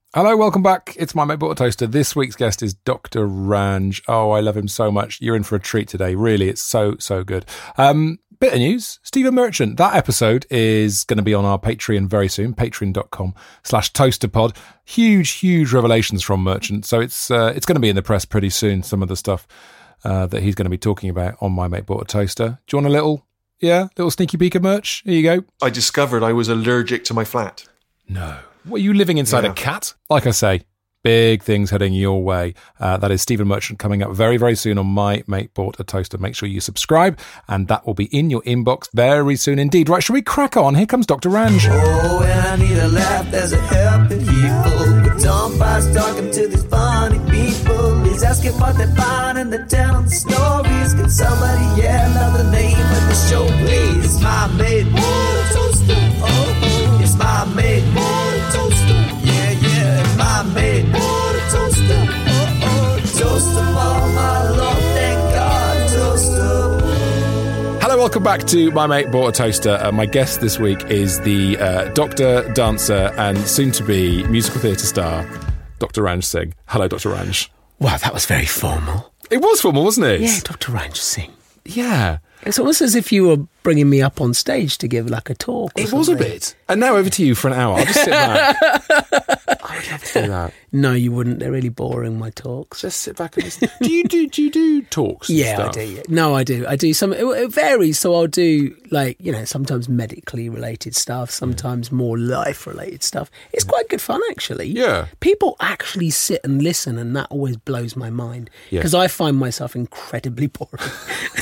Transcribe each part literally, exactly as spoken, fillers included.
Hello, welcome back. It's My Mate Bought a Toaster. This week's guest is Doctor Ranj. Oh, I love him so much. You're in for a treat today. Really, it's so, so good. Um, bit of news. Stephen Merchant. That episode is going to be on our Patreon very soon. Patreon.com slash toasterpod. Huge, huge revelations from Merchant. So it's uh, it's going to be in the press pretty soon, some of the stuff uh, that he's going to be talking about on My Mate Bought a Toaster. Do you want a little, yeah, little sneaky peek of merch? Here you go. I discovered I was allergic to my flat. No. Were you living inside yeah. a cat? Like I say, big things heading your way. Uh, that is Stephen Merchant coming up very, very soon on My Mate Bought a Toaster. Make sure you subscribe, and that will be in your inbox very soon indeed. Right, shall we crack on? Here comes Doctor Ranj. Oh, when I need a laugh, there's a helping people. With Tom Price talking to these funny people. He's asking what they find and they're telling the stories. Can somebody yell out the name of the show, please? It's My Mate Bought a Toaster. Oh, it's My Mate Bought a Toaster. Yeah, yeah, it's My Mate Bought a Toaster. Oh, oh, toaster for my Lord, thank God, toaster. Hello, welcome back to My Mate Bought a Toaster. Uh, my guest this week is the uh, doctor, dancer, and soon-to-be musical theatre star, Doctor Ranj Singh. Hello, Doctor Ranj. Wow, that was very formal. It was formal, wasn't it? Yeah, Doctor Ranj Singh. Yeah. It's almost as if you were bringing me up on stage to give like a talk. Or it something. was a bit. And now over to you for an hour. I'll just sit back. I would love to do that. No, you wouldn't. They're really boring, my talks. Just sit back and listen. Do you do, do, you do talks and Yeah, stuff? I do. Yeah. No, I do. I do some. It, it varies. So I'll do like, you know, sometimes medically related stuff, sometimes more life related stuff. It's quite good fun, actually. Yeah. People actually sit and listen, and that always blows my mind Yeah. because I find myself incredibly boring.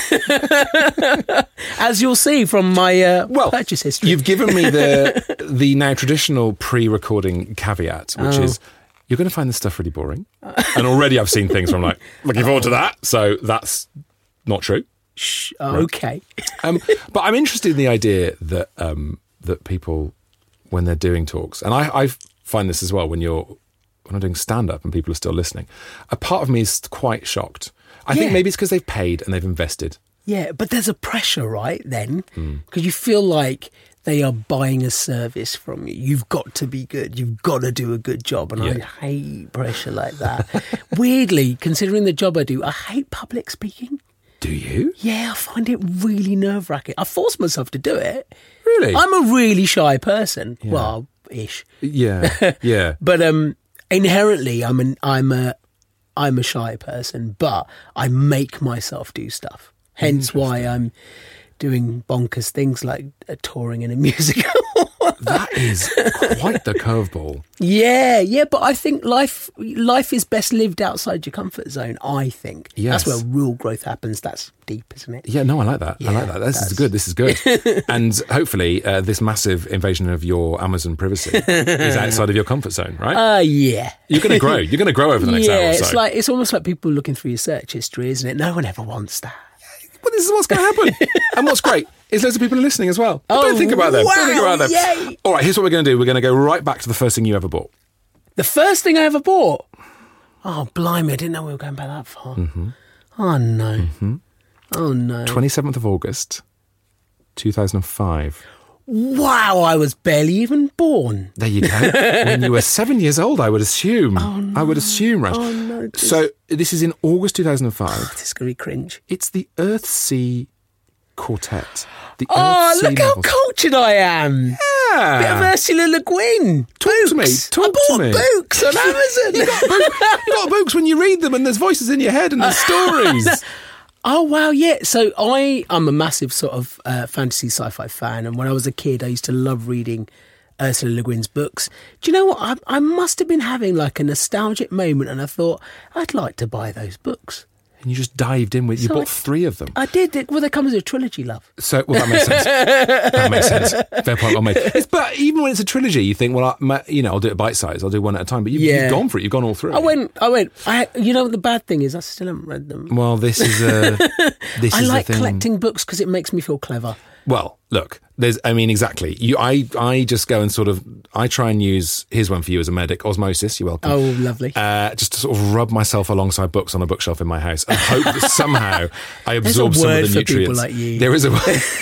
As you'll see from my uh, Well, purchase history. You've given me the the now traditional pre-recording caveat, which Oh. is you're going to find this stuff really boring. And already I've seen things where I'm like, looking forward to that. So that's not true. Shh, okay. Um, but I'm interested in the idea that um, that people, when they're doing talks, and I, I find this as well when you're when I'm doing stand-up and people are still listening, a part of me is quite shocked. I think Yeah. maybe it's because they've paid and they've invested. Yeah, but there's a pressure, right, then? Mm. Because you feel like they are buying a service from you. You've got to be good. You've got to do a good job. And Yeah. I hate pressure like that. Weirdly, considering the job I do, I hate public speaking. Do you? Yeah, I find it really nerve-wracking. I force myself to do it. Really? I'm a really shy person. Well, ish. Yeah, yeah. But um, inherently, I'm an I'm a I'm a shy person, but I make myself do stuff. Hence why I'm doing bonkers things like uh, touring in a musical. That is quite the curveball. Yeah, yeah, but I think life life is best lived outside your comfort zone, I think. Yes. That's where real growth happens. That's deep, isn't it? Yeah, no, I like that. I Yeah, like that. This that's- is good. This is good. And hopefully uh, this massive invasion of your Amazon privacy is outside of your comfort zone, right? Uh, yeah. You're going to grow. You're going to grow over the next yeah, hour or so. it's like it's almost like people looking through your search history, isn't it? No one ever wants that. Well, this is what's going to happen. And what's great is loads of people are listening as well. But Oh, don't think about them. Don't think wow, about them. yay. All right, here's what we're going to do. We're going to go right back to the first thing you ever bought. The first thing I ever bought. Oh, blimey! I didn't know we were going back that far. Mm-hmm. Oh no! Oh no! twenty-seventh of August, two thousand five. Wow! I was barely even born. There you go. When you were seven years old, I would assume. Oh, no. I would assume, right? Oh no! This, So this is in August two thousand five. this is gonna be cringe. It's the Earthsea Quartet. The Oh, Earthsea look how novels. cultured I am! Yeah. Bit of Ursula Le Guin. Talk to me, Books. talk I to bought me. books on Amazon. You got books when you read them and there's voices in your head and there's stories. Oh, wow, yeah. So I, I'm a massive sort of uh, fantasy sci-fi fan. And when I was a kid, I used to love reading Ursula Le Guin's books. Do you know what? I, I must have been having like a nostalgic moment and I thought, I'd like to buy those books. And you just dived in with, you So bought I- three of them. I did. Well, they come as a trilogy, love. So, well, that makes sense. That makes sense. Fair point, well made. It's, but even when it's a trilogy, you think, well, I, my, you know, I'll do it bite size. I'll do one at a time. But you, Yeah. you've gone for it. You've gone all through. I went, I went, I, you know what the bad thing is? I still haven't read them. Well, this is a. This I is like the thing. collecting books because it makes me feel clever. Well, look, there's, I mean, exactly. You, I, I just go and sort of, I try and use, here's one for you as a medic, osmosis, you're welcome. Oh, lovely. Uh, just to sort of rub myself alongside books on a bookshelf in my house and hope that somehow I absorb some of the There's a word for nutrients. people like you. There is a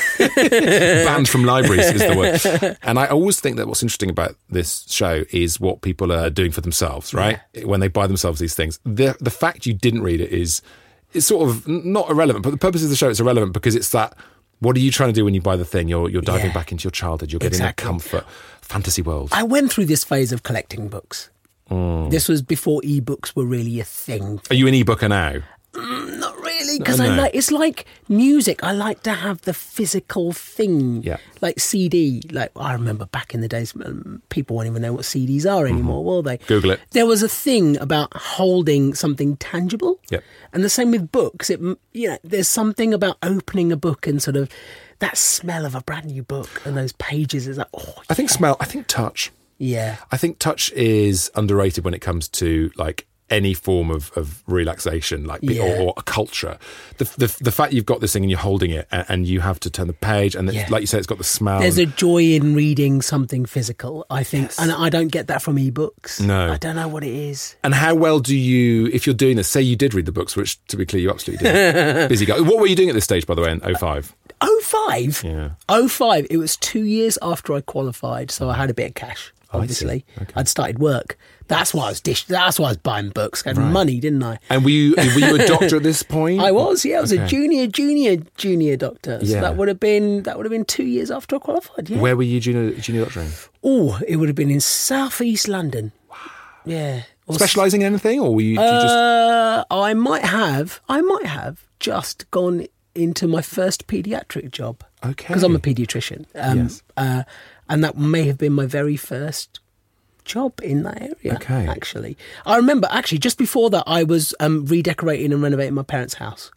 word. Banned from libraries is the word. And I always think that what's interesting about this show is what people are doing for themselves, right? Yeah. When they buy themselves these things. The, the fact you didn't read it is, it's sort of not irrelevant, but the purpose of the show is irrelevant because it's that, what are you trying to do when you buy the thing? You're you're diving Yeah. back into your childhood. You're getting Exactly. that comfort, fantasy world. I went through this phase of collecting books. Mm. This was before ebooks were really a thing. Are you an e-booker now? Mm, not really, because No, I no. like it's like music. I like to have the physical thing, Yeah. like C D. Like I remember back in the days, um, people won't even know what C Ds are anymore, will they? Google it. There was a thing about holding something tangible, Yep. and the same with books. It, you know, there's something about opening a book and sort of that smell of a brand new book and those pages. Is like, oh, I think smell. I think touch. yeah. I think touch is underrated when it comes to like any form of, of relaxation, like Yeah. or, or a culture. The, the the fact you've got this thing and you're holding it and, and you have to turn the page and it's, Yeah. like you say, it's got the smell. There's and- a joy in reading something physical, I think, Yes. and I don't get that from ebooks. No. I don't know what it is. And how well do you, if you're doing this, say you did read the books, which to be clear, you absolutely did. Busy guy. What were you doing at this stage, by the way, in oh five? oh five? Yeah. oh five, it was two years after I qualified, so I had a bit of cash, Oh, I see. obviously. Okay. I'd started work. That's why I was dish- That's why I was buying books. I had Right. money, didn't I? And were you, were you a doctor at this point? I was, yeah. I was Okay. a junior, junior, junior doctor. So Yeah. that would have been that would have been two years after I qualified. Yeah. Where were you junior, junior doctoring? Oh, it would have been in South East London. Wow. Yeah. Or Specialising in anything, or were you, did you just... Uh, I might have. I might have just gone into my first paediatric job. Okay. Because I'm a paediatrician. Um, Yes. uh, and that may have been my very first job in that area. Okay. Actually, I remember. Actually, just before that, I was um, redecorating and renovating my parents' house.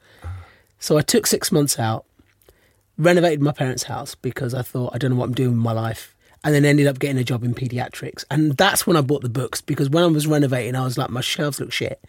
So I took six months out, renovated my parents' house because I thought I don't know what I'm doing with my life. And then ended up getting a job in paediatrics. And that's when I bought the books, because when I was renovating, I was like, my shelves look shit.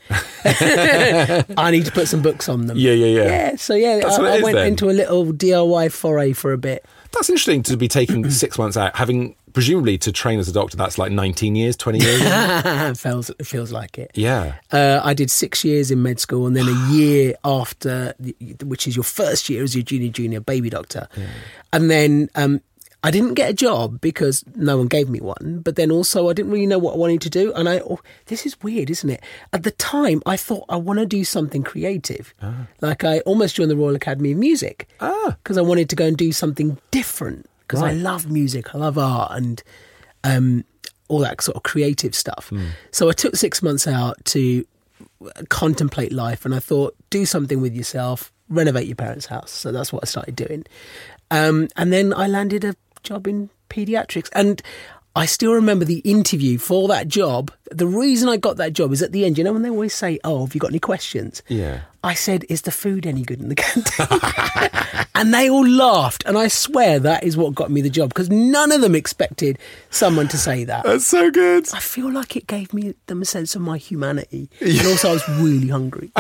I need to put some books on them. Yeah, yeah, yeah. Yeah, so yeah, That's I, what it I is went then. into a little D I Y foray for a bit. That's interesting to be taking six months out, having presumably to train as a doctor. That's like nineteen years, twenty years. it feels, it feels like it. Yeah. Uh, I did six years in med school, and then a year after, the- which is your first year as your junior, junior baby doctor. And then um, I didn't get a job because no one gave me one. But then also I didn't really know what I wanted to do. And I, oh, this is weird, isn't it? At the time, I thought I want to do something creative. Like I almost joined the Royal Academy of Music Ah. because I wanted to go and do something different. Because I Right. love music, I love art, and um, all that sort of creative stuff. So I took six months out to contemplate life, and I thought, do something with yourself, renovate your parents' house. So that's what I started doing. Um, and then I landed a job in paediatrics. And I still remember the interview for that job. The reason I got that job is at the end, you know, when they always say, oh, have you got any questions? Yeah. I said, is the food any good in the canteen? And they all laughed. And I swear that is what got me the job, because none of them expected someone to say that. That's so good. I feel like it gave me them a sense of my humanity. And also I was really hungry.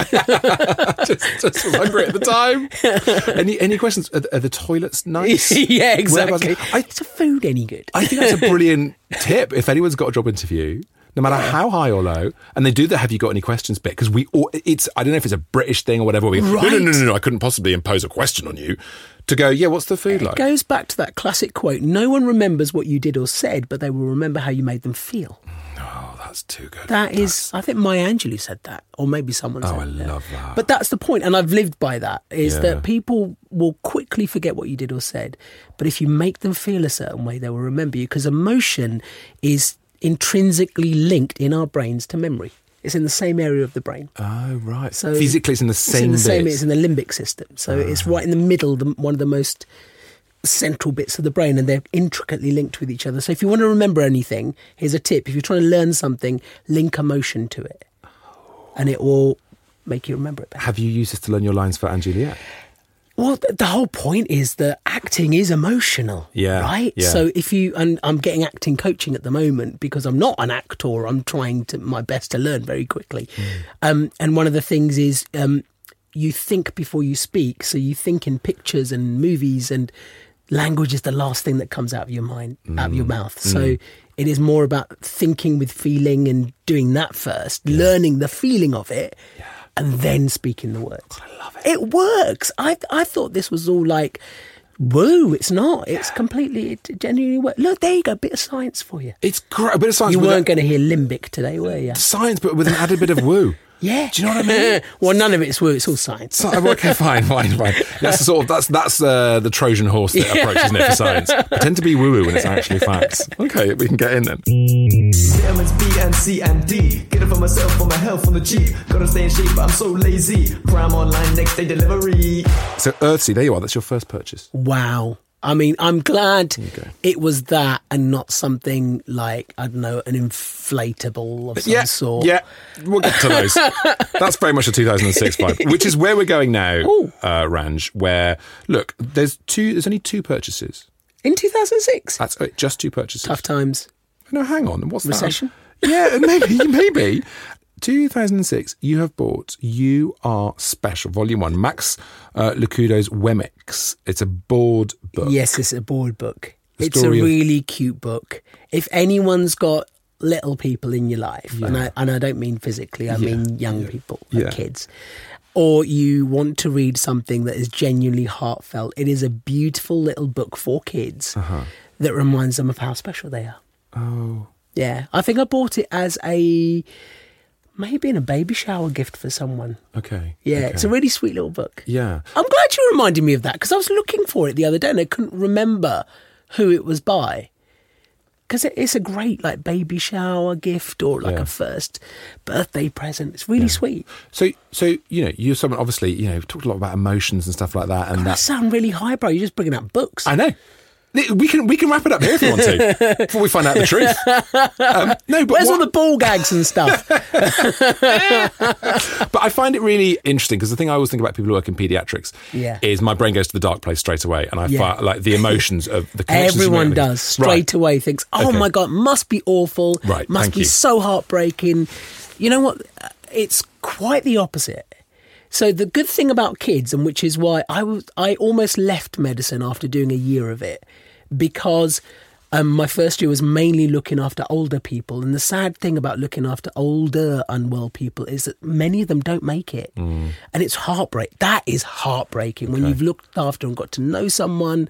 just, just was hungry at the time. Any any questions? Are, are the toilets nice? Yeah, exactly. Whereabouts- I, Is the food any good? I think that's a brilliant tip. If anyone's got a job interview, no matter how high or low, and they do the "Have you got any questions?" bit, because we all, it's I don't know if it's a British thing or whatever. We, no, no, no, no, no, I couldn't possibly impose a question on you. To go, yeah, what's the food It like? goes back to that classic quote, no one remembers what you did or said, but they will remember how you made them feel. Oh, that's too good. That is, I think Maya Angelou said that, or maybe someone said Oh, I that. love that. But that's the point, and I've lived by that, is Yeah. that people will quickly forget what you did or said, but if you make them feel a certain way, they will remember you, because emotion is intrinsically linked in our brains to memory. It's in the same area of the brain. Oh, right. So physically, it's in the It's same. in the same. bits. It's in the limbic system, so it's right in the middle, the, one of the most central bits of the brain, and they're intricately linked with each other. So if you want to remember anything, here's a tip: if you're trying to learn something, link emotion to it, and it will make you remember it better. Have you used this to learn your lines for Anne Juliet? Well, th- the whole point is that acting is emotional, Yeah, right? yeah. So if you, and I'm getting acting coaching at the moment because I'm not an actor, I'm trying to my best to learn very quickly. Mm. Um, and one of the things is um, you think before you speak, so you think in pictures and movies and language is the last thing that comes out of your mind, mm. out of your mouth. So mm. it is more about thinking with feeling and doing that first, yeah. learning the feeling of it, yeah. and then speaking the words. I love it. It works. I I thought this was all like, woo, it's not. It's completely, it genuinely works. Look, there you go, a bit of science for you. It's great, a bit of science. You weren't going to hear limbic today, were you? Science, but with an added bit of woo. Yeah. Do you know what I mean? Well, none of it's woo, it's all science. So, okay, fine, fine, fine. That's the sort of, that's that's uh, the Trojan horse that approach, isn't it, for science? Pretend to be woo-woo when it's actually facts. Okay, we can get in then. Vitamins B and C and D. Get it for myself, for my health on the cheap. Gotta stay in shape, but I'm so lazy. Prime online, next day delivery. So Earthsea, there you are. That's your first purchase. Wow. I mean, I'm glad it was that and not something like, I don't know, an inflatable of some yeah, sort. Yeah, we'll get to those. That's very much a two thousand six vibe, which is where we're going now, uh, Ranj, where, look, there's two. There's only two purchases. In two thousand six? That's it, just two purchases. Tough times. No, hang on. What's Recession? that? Yeah, maybe, maybe. two thousand six, you have bought You Are Special, Volume one, Max uh, Lucado's Wemmicks. It's a board book. Yes, it's a board book. The it's a story of- really cute book. If anyone's got little people in your life, Yeah. and I and I don't mean physically, I Yeah. mean young Yeah. people, like Yeah. kids, or you want to read something that is genuinely heartfelt, it is a beautiful little book for kids Uh-huh. that reminds them of how special they are. Oh. Yeah, I think I bought it as a... maybe in a baby shower gift for someone. Okay. Yeah, okay. it's a really sweet little book. Yeah. I'm glad you reminded me of that because I was looking for it the other day and I couldn't remember who it was by. Because it, it's a great like baby shower gift or like Yeah. a first birthday present. It's really Yeah. sweet. So, so you know, you're someone, obviously, you know, you've talked a lot about emotions and stuff like that. And God, that that sound really highbrow. You're just bringing up books. I know. We can we can wrap it up here if you want to, before we find out the truth. Um, no, but Where's what, all the ball gags and stuff? But I find it really interesting because the thing I always think about people who work in paediatrics Yeah. is my brain goes to the dark place straight away, and I Yeah. find like the emotions of the connections. Everyone you make. does straight Right. away. Thinks, oh Okay. my God, must be awful. Right, Must thank be you. so heartbreaking. You know what? It's quite the opposite. So the good thing about kids, and which is why I was, I almost left medicine after doing a year of it, because um, my first year was mainly looking after older people. And the sad thing about looking after older unwell people is that many of them don't make it. Mm. And it's heartbreak. That is heartbreaking when Okay. you've looked after and got to know someone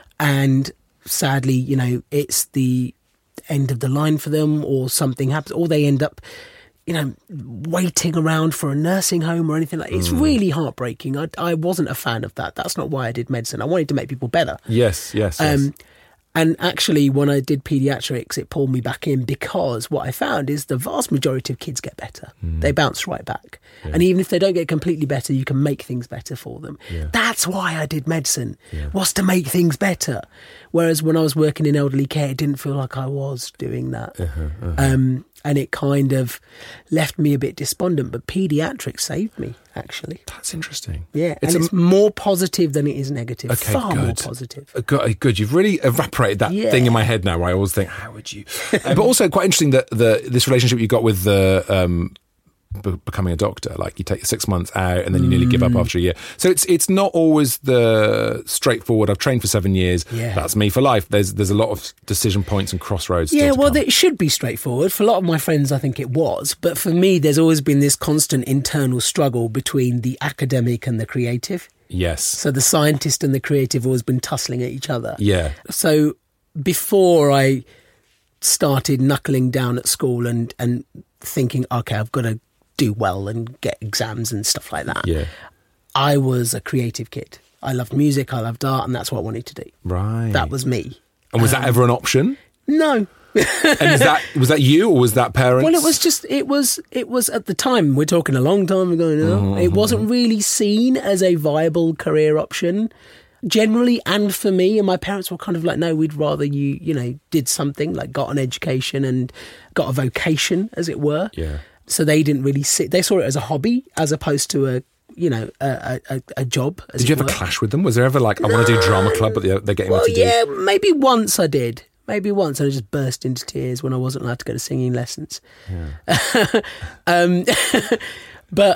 and sadly, you know, it's the end of the line for them or something happens or they end up, you know, waiting around for a nursing home or anything like that. It's Mm. really heartbreaking. I, I wasn't a fan of that. That's not why I did medicine. I wanted to make people better. Yes, yes, yes. Um, and actually, when I did paediatrics, it pulled me back in because what I found is the vast majority of kids get better. Mm. They bounce right back. And even if they don't get completely better, you can make things better for them. Yeah. That's why I did medicine, was to make things better. Whereas when I was working in elderly care, it didn't feel like I was doing that. Uh-huh, uh-huh. Um, and it kind of left me a bit despondent. But paediatrics saved me, actually. That's interesting. Yeah, It's and a- it's more positive than it is negative. Okay, Far more good. positive. Uh, Good, good. You've really evaporated that Yeah. thing in my head now where I always think, how would you? Uh, but also quite interesting that the this relationship you got with the um, b- becoming a doctor. Like you take six months out and then you nearly give Mm. up after a year. So it's it's not always the straightforward. I've trained for seven years. Yeah. That's me for life. There's there's a lot of decision points and crossroads. still Yeah, to well, come. it should be straightforward. For a lot of my friends, I think it was. But for me, there's always been this constant internal struggle between the academic and the creative. yes, So the scientist and the creative have always been tussling at each other. yeah, So before I started knuckling down at school and, and thinking, okay, I've got to do well and get exams and stuff like that, yeah, I was a creative kid. I loved music, I loved art, and that's what I wanted to do. right. That was me. And was that ever an option? No. And is that was that you or was that parents? Well, it was just, it was, it was at the time, we're talking a long time ago now, Mm-hmm. it wasn't really seen as a viable career option generally. And for me, and my parents were kind of like, no, we'd rather you, you know, did something like got an education and got a vocation, as it were. Yeah. So they didn't really see, they saw it as a hobby as opposed to a, you know, a, a, a job. As Did you it ever were. clash with them? Was there ever like, I want to do drama club, but they're, they're getting Well, me to yeah, do? maybe once I did. Maybe once, and I just burst into tears when I wasn't allowed to go to singing lessons. um, but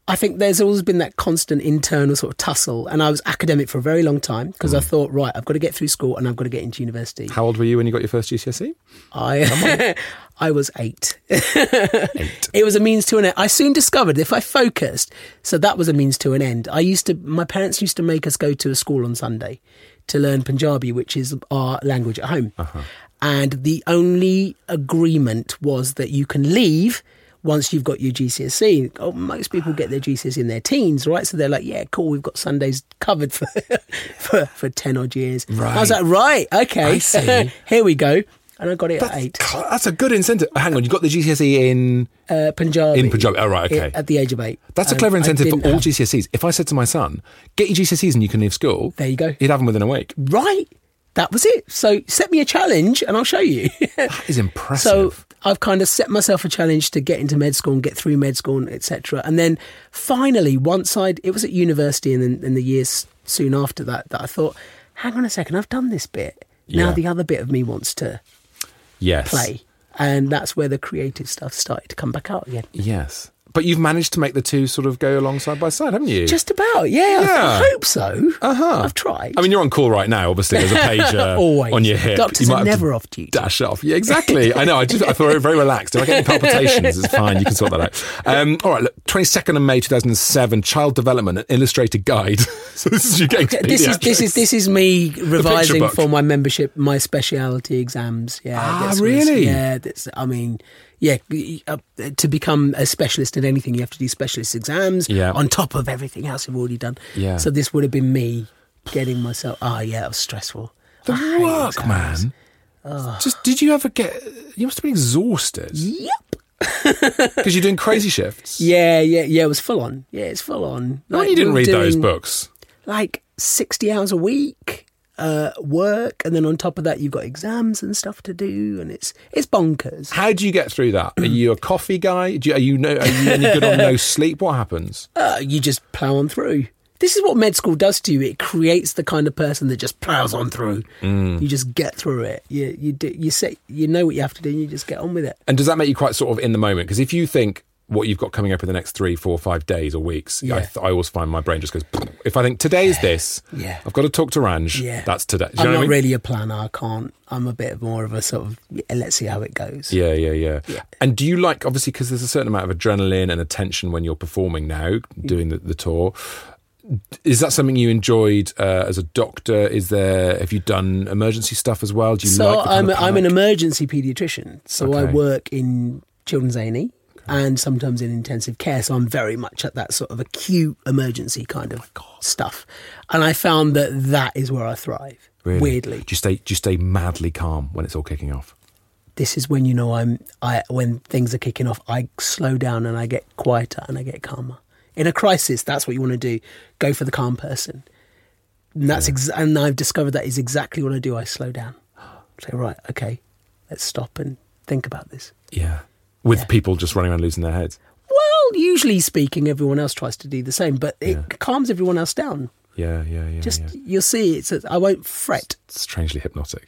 I think there's always been that constant internal sort of tussle, and I was academic for a very long time because mm. I thought, right, I've got to get through school and I've got to get into university. How old were you when you got your first G C S E? I I was eight. Eight. It was a means to an end. I soon discovered if I focused, so that was a means to an end. I used to, my parents used to make us go to a school on Sunday to learn Punjabi, which is our language at home. Uh-huh. And the only agreement was that you can leave once you've got your G C S E. Oh, most people get their G C S E in their teens, right? So they're like, yeah, cool, we've got Sundays covered for for, for ten odd years. Right. I was like, right, okay. I see. Here we go. And I got it that's, at eight. That's a good incentive. Hang on, you got the G C S E in... Uh, Punjabi. In Punjabi, oh right, okay. At the age of eight. That's a um, clever incentive for all have... G C S Es. If I said to my son, get your G C S Es and you can leave school... There you go. He'd have them within a week. Right. That was it. So set me a challenge and I'll show you. That is impressive. So I've kind of set myself a challenge to get into med school and get through med school, et cetera. And then finally, once I'd, it was at university and then in the years soon after that, that I thought, hang on a second, I've done this bit. Now Yeah. the other bit of me wants to yes. play. And that's where the creative stuff started to come back out again. Yes. But you've managed to make the two sort of go along side by side, haven't you? Just about, yeah. Yeah. I hope so. Uh-huh. I've tried. I mean, you're on call right now, obviously. There's a pager Always. on your hip. Doctors you are might have never to off duty. dash off. Yeah, exactly. I know. I just I feel very relaxed. If I get any palpitations, it's fine. You can sort that out. Um, all right, look, twenty-second of May two thousand seven, Child Development, an illustrated guide. So this is you getting to This is this is this is me revising book. for my membership, my speciality exams. Yeah, Ah, that's- really? Yeah, that's, I mean, yeah, uh, to become a specialist in anything, you have to do specialist exams Yeah. on top of everything else you've already done. Yeah. So this would have been me getting myself. Oh yeah, it was stressful. The I hate work, exams. man. Just did you ever get? You must have been exhausted Yep. because you're doing crazy shifts. Yeah, yeah, yeah. It was full on. Yeah, it's full on. No, Like, you didn't we were read those doing, books. Like sixty hours a week. Uh, work, and then on top of that you've got exams and stuff to do, and it's it's bonkers. How do you get through that? Are you a coffee guy? Do you, are you no? Are you any good on no sleep? What happens? Uh, you just plough on through. This is what med school does to you. It creates the kind of person that just ploughs on through. Mm. You just get through it. You you do, you say you know what you have to do, and you just get on with it. And does that make you quite sort of in the moment? Because if you think what you've got coming up in the next three, four, five days or weeks, Yeah. I, th- I always find my brain just goes. If I think today's this, Yeah. I've got to talk to Ranj. Yeah. That's today. Do you I'm know not what I mean? really a planner. I can't. I'm a bit more of a sort of yeah, let's see how it goes. Yeah, yeah, yeah, Yeah. And do you like, obviously, because there's a certain amount of adrenaline and attention when you're performing now, doing the, the tour. Is that something you enjoyed uh, as a doctor? Is there, have you done emergency stuff as well? Do you So like the kind I'm of I'm an panic? emergency paediatrician. So I Okay. work in children's A and E. And sometimes in intensive care, so I'm very much at that sort of acute emergency kind of stuff. And I found that that is where I thrive. Really? Weirdly, Do you stay, do you stay madly calm when it's all kicking off? this is when you know I'm. I when things are kicking off, I slow down and I get quieter and I get calmer. In a crisis, that's what you want to do. Go for the calm person. And that's ex- and I've discovered that is exactly what I do. I slow down. Say, right, okay, let's stop and think about this. Yeah. With Yeah. people just running around losing their heads. Well, usually speaking, everyone else tries to do the same, but it Yeah. calms everyone else down. Yeah, yeah, yeah. Just yeah. you'll see, it's a, I won't fret. Strangely hypnotic.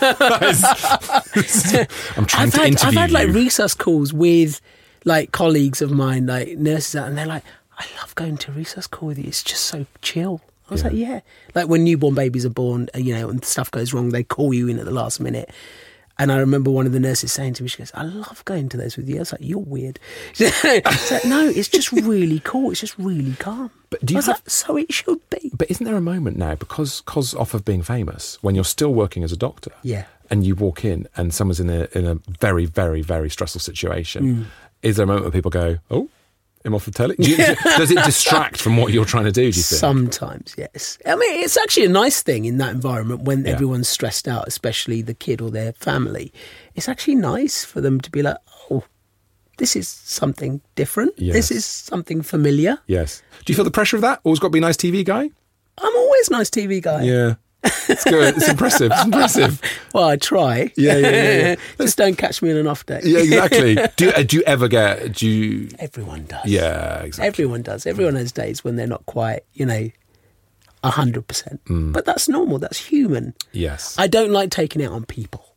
I'm trying I've to had interview I've had like you. resus calls with like colleagues of mine, like nurses, and they're like, "I love going to a resus call with you. It's just so chill." I was Yeah. like, "Yeah." Like when newborn babies are born, uh, you know, and stuff goes wrong, they call you in at the last minute. And I remember one of the nurses saying to me, she goes, "I love going to those with you." I was like, "You're weird." It's like, no, it's just really cool. It's just really calm. But do you I was have- like, so it should be. But isn't there a moment now, because cause off of being famous, when you're still working as a doctor, Yeah. and you walk in and someone's in a in a very, very, very stressful situation, Mm. is there a moment where people go, "Oh, him off the telly"? Do you, does it distract from what you're trying to do? Do you think? Sometimes, yes. I mean, it's actually a nice thing in that environment when Yeah. everyone's stressed out, especially the kid or their family. It's actually nice for them to be like, oh, this is something different. Yes. This is something familiar. Yes. Do you feel the pressure of that? Always got to be a nice T V guy? I'm always a nice T V guy. Yeah. It's good. It's impressive. It's impressive. Well, I try. Yeah, yeah, yeah, yeah. Just don't catch me on an off day. Yeah, exactly. Do you, uh, do you ever get, do you, Everyone does. yeah, exactly. Everyone does. Everyone has days when they're not quite, you know, one hundred percent. Mm. But that's normal. That's human. Yes. I don't like taking it on people.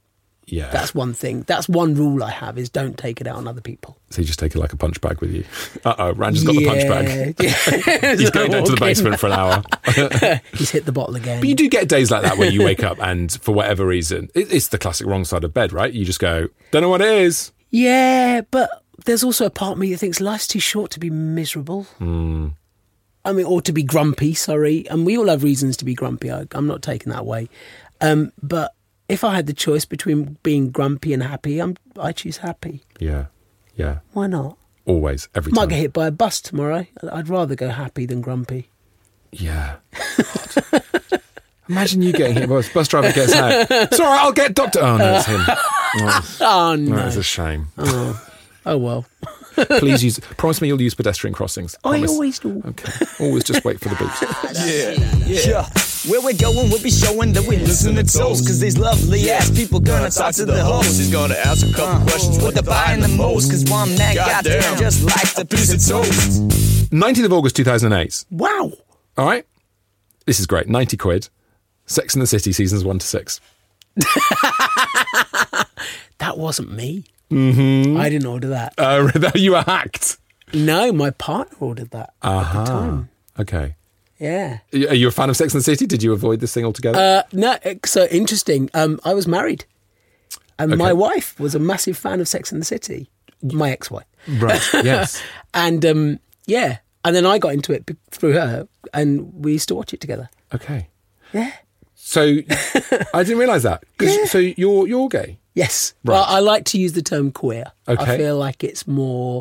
Yeah. That's one thing. That's one rule I have is don't take it out on other people. So you just take it like a punch bag with you. Uh-oh, Range has got the punch bag. Yeah. He's going down to the basement for an hour. He's hit the bottle again. But you do get days like that where you wake up and for whatever reason, it, it's the classic wrong side of bed, right? You just go, don't know what it is. Yeah, but there's also a part of me that thinks life's too short to be miserable. Mm. I mean, or to be grumpy, sorry. And we all have reasons to be grumpy. I, I'm not taking that away. Um, but if I had the choice between being grumpy and happy, I'm, I choose happy. Yeah, yeah. Why not? Always, every time. Might get hit by a bus tomorrow. I'd rather go happy than grumpy. Yeah. Imagine you getting hit by a bus, bus driver gets out. It's all right, I'll get Doctor Oh, no, it's him. Oh, Oh, no. that is a shame. Oh, oh well. Please use, promise me you'll use pedestrian crossings. I Promise. always do. Okay. Always just wait for the beeps. Yeah, yeah. Where we're going, we'll be showing that we listen to toast. Cause these lovely ass people gonna talk to the host. He's gonna ask a couple uh, questions. What they're buying the most? Cause one that goddamn, goddamn just likes a piece of toast. nineteenth of August two thousand eight. Wow. All right. This is great. ninety quid. Sex and the City seasons one to six. That wasn't me. Mm-hmm. I didn't order that. Uh, you were hacked. No, my partner ordered that Uh-huh. at the time. Okay. Yeah. Are you a fan of Sex and the City? Did you avoid this thing altogether? Uh, no, it's so interesting. Um, I was married. And Okay. my wife was a massive fan of Sex and the City. My ex-wife. Right, yes. And um, yeah. And then I got into it b- through her and we used to watch it together. Okay. Yeah. So, I didn't realise that. 'Cause- Yeah. So, you're you're gay? Yes. Right. Well, I like to use the term queer. Okay. I feel like it's more...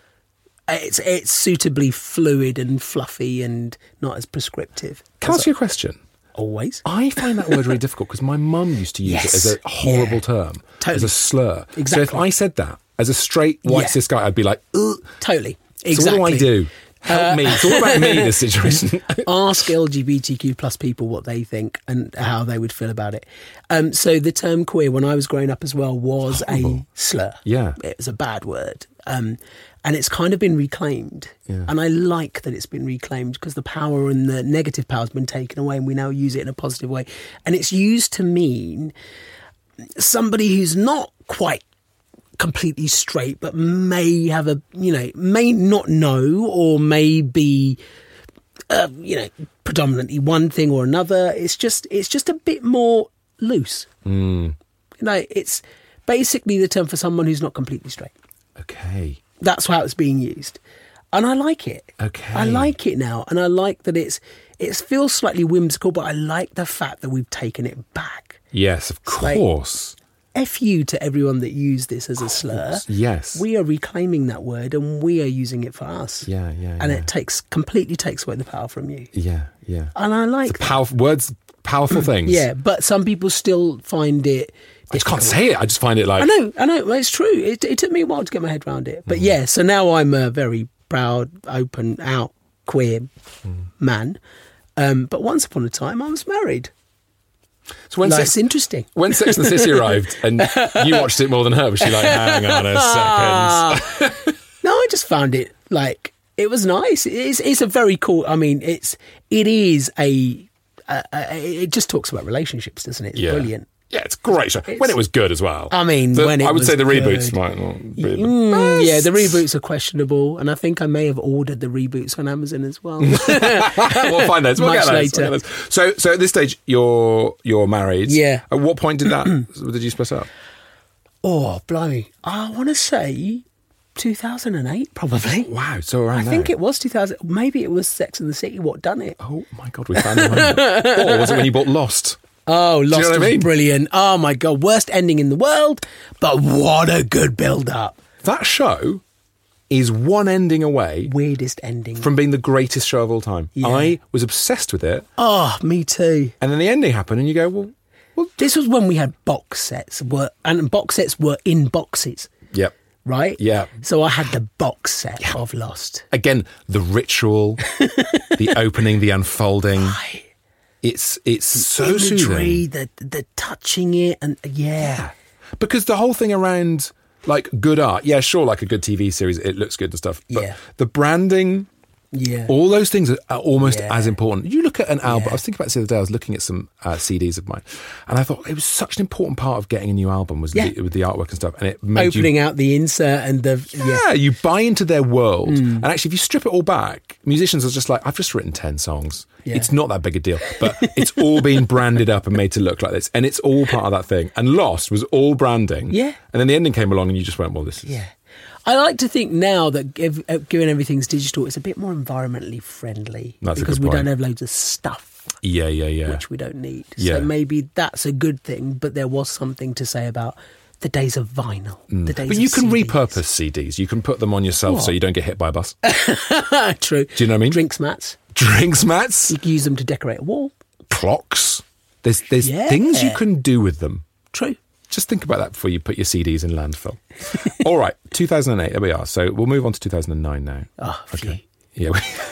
It's it's suitably fluid and fluffy and not as prescriptive. Can I ask you a question? Always. I find that word really difficult because my mum used to use Yes. it as a horrible Yeah. term, Totally. as a slur. So if Exactly. I said that as a straight white Yeah. cis guy, I'd be like, ugh. Totally. So Exactly. what do I do? Help me. It's all about me, this situation. Ask L G B T Q plus people what they think and how they would feel about it. Um, so the term queer, when I was growing up as well, was a slur. Yeah. It was a bad word. Um, and it's kind of been reclaimed. Yeah. And I like that it's been reclaimed because the power and the negative power has been taken away and we now use it in a positive way. And it's used to mean somebody who's not quite completely straight, but may have a, you know, may not know or may be, uh, you know, predominantly one thing or another. It's just, it's just a bit more loose. Mm. You know, it's basically the term for someone who's not completely straight. Okay. That's how it's being used. And I like it. Okay. I like it now. And I like that it's, it feels slightly whimsical, but I like the fact that we've taken it back. Yes, of like- course. F you to everyone that used this as a slur. Yes. We are reclaiming that word and we are using it for us. Yeah, yeah, And yeah. it takes completely takes away the power from you. Yeah, yeah. And I like It's that. powerful words, powerful things. Yeah, but some people still find it I just can't difficult. say it. I just find it like I know, I know. It's true. It, it took me a while to get my head around it. But yeah, so now I'm a very proud, open, out, queer Mm. man. Um, but once upon a time, I was married. So when That's Sex, interesting. when Sex and the City arrived and you watched it more than her, was she like, hang on a second? No, I just found it like it was nice. It's it's a very cool. I mean, it's it is a. a, a it just talks about relationships, doesn't it? It's Yeah. brilliant. Yeah, it's a great show. When it was good as well. I mean, The- when it I would was say the good. reboots might not be the Mm, yeah, the best. reboots are questionable, and I think I may have ordered the reboots on Amazon as well. We'll find those. We'll Much get those. later. We'll get those. So, so at this stage, you're you're married. Yeah. At what point did that did you split up? Oh, blimey! I want to say two thousand eight, probably. Wow. So around I think there. it was two thousand. Maybe it was Sex and the City. What done it? Oh my God, we found it. Or was it when you bought Lost? Oh, Lost know what I was mean? brilliant. Oh my God, worst ending in the world, but what a good build-up. That show is one ending away Weirdest ending. from being the greatest show of all time. Yeah. I was obsessed with it, Oh, me too. and then the ending happened, and you go, well, This was when we had box sets, were and box sets were in boxes, yep. right? Yeah. So I had the box set of Lost. Again, the ritual, the opening, the unfolding. It's it's so Imagery, soothing. the the touching it, and yeah. Because the whole thing around like good art, yeah, sure, like a good T V series, it looks good and stuff. But Yeah. the branding, Yeah. All those things are, are almost Yeah. as important. You look at an album. Yeah. I was thinking about this the other day. I was looking at some uh, C Ds of mine, and I thought it was such an important part of getting a new album was Yeah. the, with the artwork and stuff. And it made Opening you, out the insert and the yeah. yeah, you buy into their world. Mm. And actually, if you strip it all back, musicians are just like, I've just written ten songs. Yeah. It's not that big a deal, but it's all been branded up and made to look like this, and it's all part of that thing. And Lost was all branding. Yeah. And then the ending came along, and you just went, well, this is Yeah. I like to think now that giv- uh, given everything's digital, it's a bit more environmentally friendly. That's a because good we point. don't have loads of stuff yeah, yeah, yeah. which we don't need. Yeah. So maybe that's a good thing, but there was something to say about the days of vinyl. The days But you of can C Ds. repurpose C Ds. You can put them on yourself so What? you don't get hit by a bus. True. Do you know what I mean? Drinks mats. Drinks mats, You can use them to decorate a wall. clocks. There's there's Yeah. things you can do with them. True. Just think about that before you put your C Ds in landfill. All right, two thousand eight. There we are. So we'll move on to two thousand nine now. Oh, Okay. Yeah.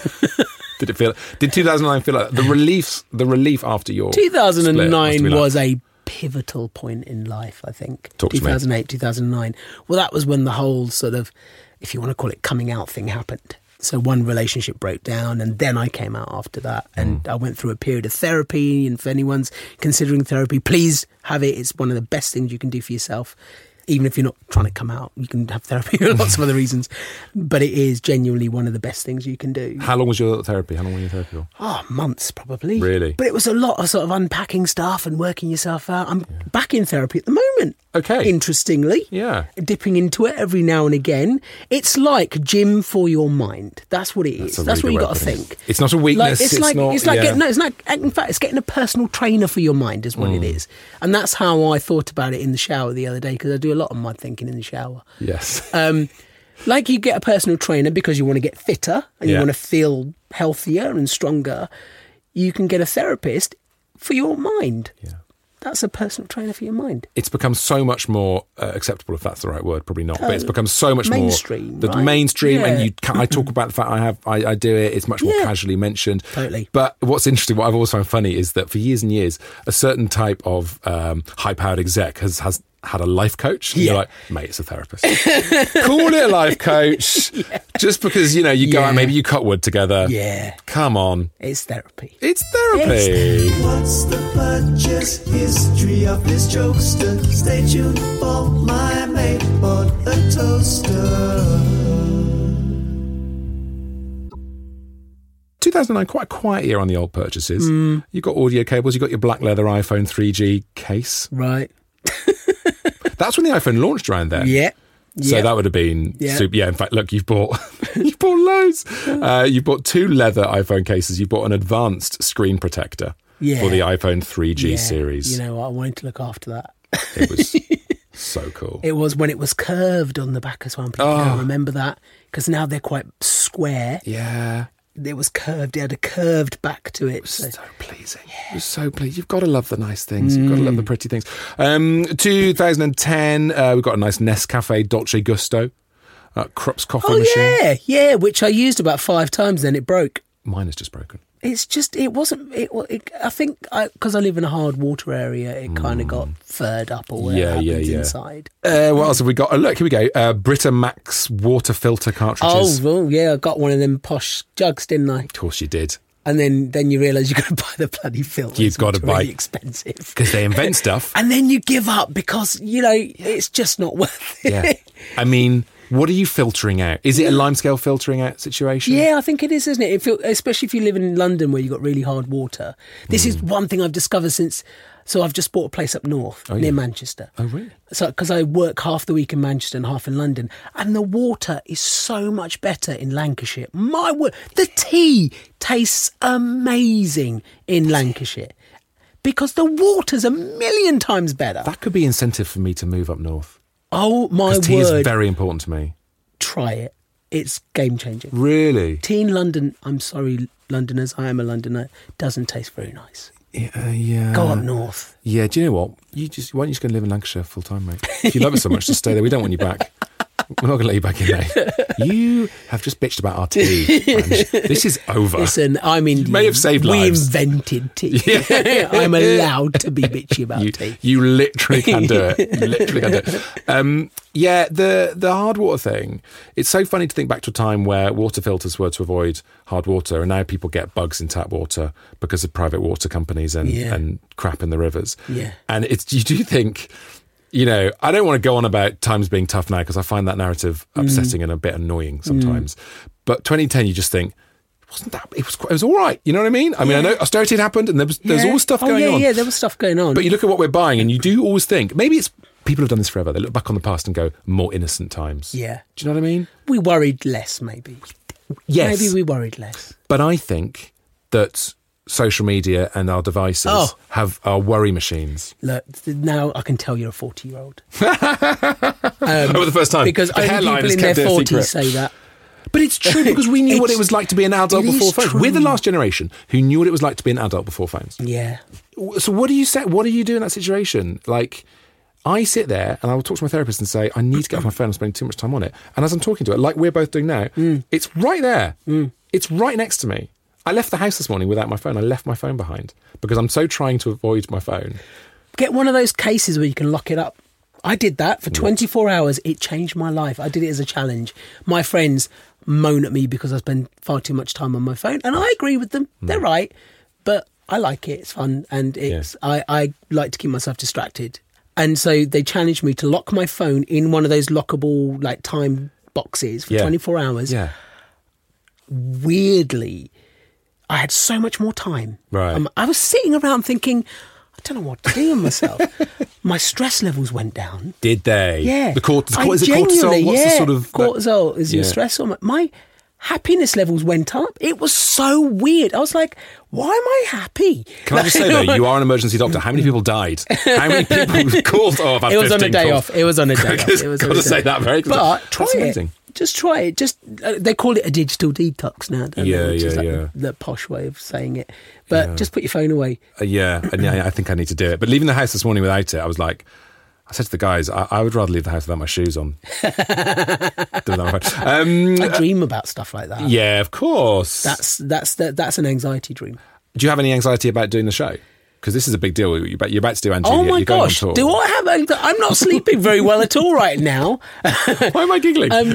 Did it feel? Did two thousand nine feel like the relief? The relief after your two thousand split must nine be like- was a pivotal point in life, I think. Talk to me. two thousand eight, two thousand nine. Well, that was when the whole sort of, if you want to call it coming out thing happened. So one relationship broke down and then I came out after that. And Mm. I went through a period of therapy. And if anyone's considering therapy, please have it. It's one of the best things you can do for yourself. Even if you're not trying to come out, you can have therapy for lots of other reasons. But it is genuinely one of the best things you can do. How long was your therapy? How long were you in therapy for? Oh, months probably. Really? But it was a lot of sort of unpacking stuff and working yourself out. I'm back in therapy at the moment. Okay. Interestingly. Yeah. Dipping into it every now and again. It's like gym for your mind. That's what it is. That's a That's, really what good you got to way of putting it. think. It's not a weakness, Like, it's, it's like not- it's like yeah. getting, no, it's not. In fact, it's getting a personal trainer for your mind is what Mm. it is. And that's how I thought about it in the shower the other day because I do a lot of my thinking in the shower. Yes. Um, like you get a personal trainer because you want to get fitter and you Yeah. want to feel healthier and stronger. You can get a therapist for your mind. Yeah. That's a personal trainer for your mind. It's become so much more uh, acceptable, if that's the right word, probably not. but it's become so much mainstream, more the right? mainstream, and Yeah. you. Can, I talk about the fact I have, I, I do it. It's much more Yeah. casually mentioned. Totally. But what's interesting, what I've always found funny, is that for years and years, a certain type of um, high-powered exec has has had a life coach. And Yeah. You're like, mate, it's a therapist. Call it a life coach, just because you know you go Yeah. out, maybe you cut wood together. Yeah. Come on, It's therapy. it's therapy. What's the purchase history of this jokester? Stay tuned for my mate bought a toaster. two thousand nine, quite a quiet year on the old purchases. Mm. You got audio cables, you got your black leather iPhone three G case. Right. That's when the iPhone launched around then. Yeah. So Yeah. that would have been Yeah. super. Yeah, in fact, look, you've bought you've bought loads. Uh, you've bought two leather iPhone cases. You've bought an advanced screen protector Yeah. for the iPhone three G Yeah. series. You know what? I wanted to look after that. It was so cool. It was when it was curved on the back as well. People Oh. don't remember that because now they're quite square. yeah. It was curved. It had a curved back to it. So. So pleasing. It was so pleasing. You've got to love the nice things. You've got to love the pretty things. Um, two thousand ten, uh, we've got a nice Nescafe Dolce Gusto. Uh, Krupp's coffee Oh machine. yeah, yeah. Which I used about five times. Then it broke. Mine is just broken. It's just it wasn't. It, it I think because I, I live in a hard water area, it kind of got furred up or whatever Yeah, yeah, happens yeah. inside. Uh, what else have we got? Oh, look, here we go. Uh, Brita Max water filter Oh, cartridges. well, yeah. I got one of them posh jugs, didn't I? Of course you did. And then then you realise you've got to buy the bloody filters. You've got to which are buy- really expensive. Because they invent stuff. And then you give up because you know it's just not worth it. Yeah. I mean, what are you filtering out? Is it a limescale filtering out situation? Yeah, I think it is, isn't it? If you- especially if you live in London where you've got really hard water. This Hmm. is one thing I've discovered since. So I've just bought a place up north near yeah. Manchester. Oh, really? So because I work half the week in Manchester and half in London, and the water is so much better in Lancashire. My word, the tea tastes amazing in Lancashire because the water's a million times better. That could be incentive for me to move up north. Oh my Because tea is word! very important to me. Try it. It's game changing. Really? Tea in London, I'm sorry, Londoners, I am a Londoner, doesn't taste very nice. Yeah. Uh, yeah. Go up north. Yeah, do you know what? You just Why don't you just go and live in Lancashire full time, mate? If you love it so much, just stay there. We don't want you back. We're not going to let you back in there. You have just bitched about our tea. Ranj. This is over. Listen, I mean, you may have saved we lives. invented tea. Yeah. I'm allowed to be bitchy about You, tea. you literally can do it. You literally can do it. Um, yeah, the the hard water thing. It's so funny to think back to a time where water filters were to avoid hard water, and now people get bugs in tap water because of private water companies and, Yeah. and crap in the rivers. Yeah. And it's you do think. You know, I don't want to go on about times being tough now because I find that narrative upsetting mm. and a bit annoying sometimes. Mm. But twenty ten, you just think, wasn't that? It was. It was all right. You know what I mean? I mean, yeah. I know austerity had happened, and there was there was yeah. always stuff oh, going yeah, on. Yeah, there was stuff going on. But you look at what we're buying, and you do always think maybe it's people have done this forever. They look back on the past and go, more innocent times. Yeah. Do you know what I mean? We worried less, maybe. Yes, maybe we worried less. But I think that social media and our devices oh. have our worry machines. Look, now I can tell you're a forty-year-old. um, oh, the first time. Because the only people in their forties say that. But it's true because we knew what it was like to be an adult before phones. True. We're the last generation who knew what it was like to be an adult before phones. Yeah. So what do you say? What do you do in that situation? Like, I sit there and I will talk to my therapist and say, I need to get off my phone. I'm spending too much time on it. And as I'm talking to it, like we're both doing now, mm. it's right there. Mm. It's right next to me. I left the house this morning without my phone. I left my phone behind because I'm so trying to avoid my phone. Get one of those cases where you can lock it up. I did that for twenty-four what? hours. It changed my life. I did it as a challenge. My friends moan at me because I spend far too much time on my phone. And I agree with them. Mm. They're right. But I like it. It's fun. And it's yeah. I, I like to keep myself distracted. And so they challenged me to lock my phone in one of those lockable like time boxes for yeah. twenty-four hours. Yeah. Weirdly, I had so much more time. Right. Um, I was sitting around thinking, I don't know what to do with myself. My stress levels went down. Did they? Yeah. The cort- I is it cortisol? What's yeah, the sort of... Cortisol is yeah. your stress hormone. My happiness levels went up. It was so weird. I was like, why am I happy? Can I just say, though, you are an emergency doctor. How many people died? How many people called? Oh, I've had It was on a day calls. off. It was on a day off. It was got to say that very But try That's it. amazing. Just try it. Just uh, they call it a digital detox now, don't yeah, they? Which yeah, is like yeah. the, the posh way of saying it. But yeah. just put your phone away. Uh, yeah, and yeah, I think I need to do it. But leaving the house this morning without it, I was like, I said to the guys, I, I would rather leave the house without my shoes on. um, I dream about stuff like that. Yeah, of course. That's that's that, that's an anxiety dream. Do you have any anxiety about doing the show? Because this is a big deal. You're about, you're about to do Angie. Oh my you're going gosh! on tour. Do I have? A, I'm not sleeping very well at all right now. Why am I giggling? Um,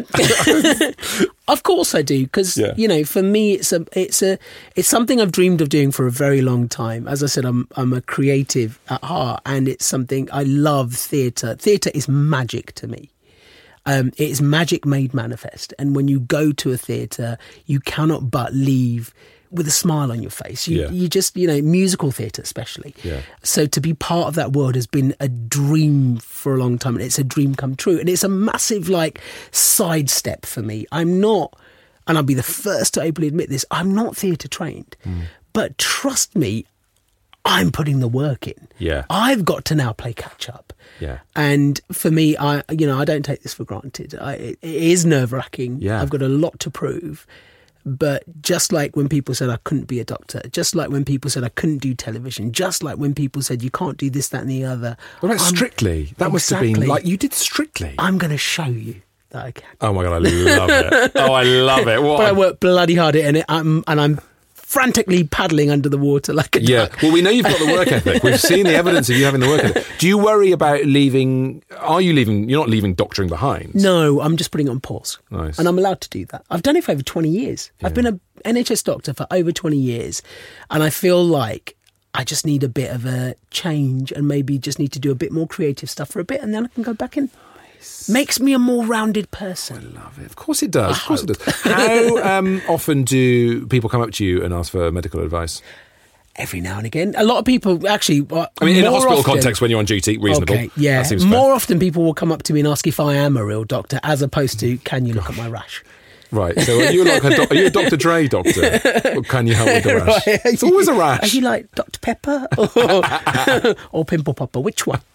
of course I do, because Yeah. you know, for me, it's a, it's a, it's something I've dreamed of doing for a very long time. As I said, I'm, I'm a creative at heart, and it's something I love. Theatre, theatre is magic to me. Um, it is magic made manifest, and when you go to a theatre, you cannot but leave with a smile on your face. You, Yeah. you just, you know, musical theatre especially. Yeah. So to be part of that world has been a dream for a long time, and it's a dream come true. And it's a massive, like, sidestep for me. I'm not, and I'll be the first to openly admit this, I'm not theatre trained. Mm. But trust me, I'm putting the work in. Yeah. I've got to now play catch up. Yeah. And for me, I, you know, I don't take this for granted. I, it, it is nerve wracking. Yeah. I've got a lot to prove. But just like when people said I couldn't be a doctor, just like when people said I couldn't do television, just like when people said you can't do this, that and the other. What about I'm, Strictly? That must have been exactly. like, you did Strictly. I'm going to show you that I can. Oh my God, I love it. Oh, I love it. What But a- I work bloody hard at it, and, it, I'm, and I'm frantically paddling under the water like a Yeah, duck. well, we know you've got the work ethic. We've seen the evidence of you having the work ethic. Do you worry about leaving? Are you leaving? You're not leaving doctoring behind. No, I'm just putting it on pause. Nice. And I'm allowed to do that. I've done it for over twenty years. Yeah. I've been an N H S doctor for over twenty years. And I feel like I just need a bit of a change, and maybe just need to do a bit more creative stuff for a bit, and then I can go back in. Nice. Makes me a more rounded person. I love it. Of course it does. Of course it does. How um, often do people come up to you and ask for medical advice? Every now and again. A lot of people actually... Uh, I mean, in a more hospital often- context, when you're on duty, reasonable. Okay, yeah. That seems More fair. often people will come up to me and ask if I am a real doctor, as opposed to, can you look at my rash? Right. So are you like a doc- are you a Doctor Dre doctor? Or can you help with the rash? Right. It's always a rash. Are you like Doctor Pepper or, or Pimple Popper? Which one?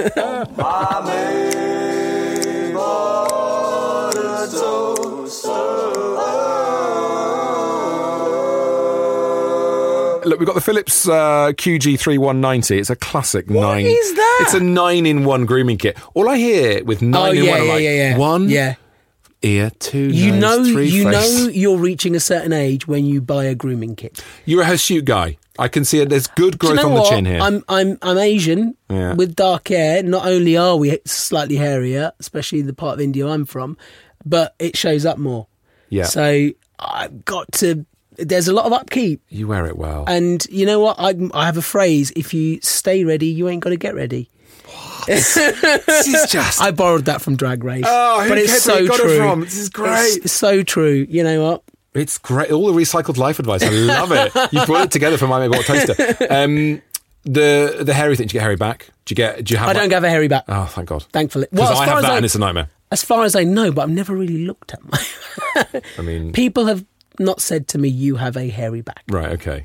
Look, we've got the Philips uh, Q G three one ninety. It's a classic What nine. is that? It's a nine in one grooming kit. All I hear with nine Oh, in yeah, one, are yeah, like yeah, yeah. one, Yeah. ear, two You nose, know, three you face. know, you're reaching a certain age when you buy a grooming kit. You're a hirsute guy. I can see it. There's good Do you growth know on the what? chin here. I'm I'm I'm Asian Yeah. with dark hair. Not only are we slightly hairier, especially the part of India I'm from, but it shows up more. Yeah. So I've got to. There's a lot of upkeep, You wear it well. and you know what? I I have a phrase: if you stay ready, you ain't got to get ready. This is just... I borrowed that from Drag Race. Oh, who but it's cares so where you got true. it from? This is great. It's so true. You know what? It's great. All the recycled life advice. I love it. You brought it together for my Mate What Toaster. Um, the the hairy thing. Do you get hairy back? Do you get? Do you have? I don't like- have a hairy back, Oh, thank God. thankfully. Because Well, as I far have as that, I, and it's a nightmare. as far as I know, but I've never really looked at my. I mean, People have not said to me, "You have a hairy back." right? Okay,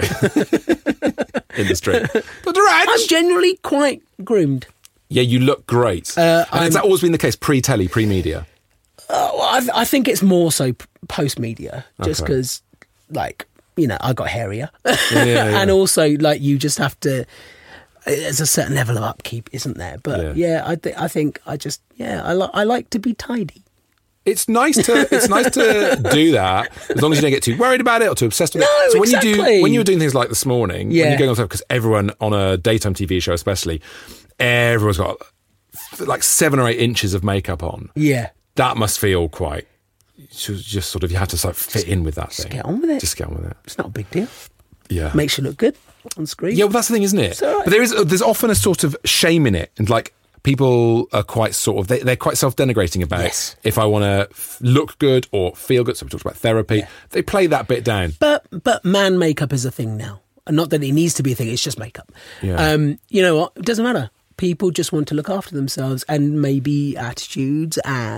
okay. In the street, Doctor Raj. I'm generally quite groomed. Yeah, you look great. Uh, and has that always been the case? Pre-telly, pre-media. Uh, well, I, I think it's more so post media, just Okay. because, like, you know, I got hairier, Yeah, yeah, yeah. and also like you just have to. There's a certain level of upkeep, isn't there? But Yeah. yeah, I, th- I think I just yeah, I like I like to be tidy. It's nice to it's nice to do that as long as you don't get too worried about it or too obsessed with No, it. So when you exactly. do when you were doing things like this morning, when Yeah. you're going on stuff, because everyone on a daytime T V show especially, everyone's got like seven or eight inches of makeup on. Yeah, That must feel quite just, just sort of you have to sort of fit in with that thing. get on with it. Just get on with it. it's not a big deal. Yeah. Makes you look good on screen. Yeah, well, that's the thing, isn't it? all right. But there is there's often a sort of shame in it, and like people are quite sort of they, they're quite self-denigrating about Yes. if I want to f- look good or feel good. So we talked about therapy. They play that bit down. But but man makeup is a thing now. And not that it needs to be a thing, it's just makeup. Yeah. Um, you know what? It doesn't matter. People just want to look after themselves, and maybe attitudes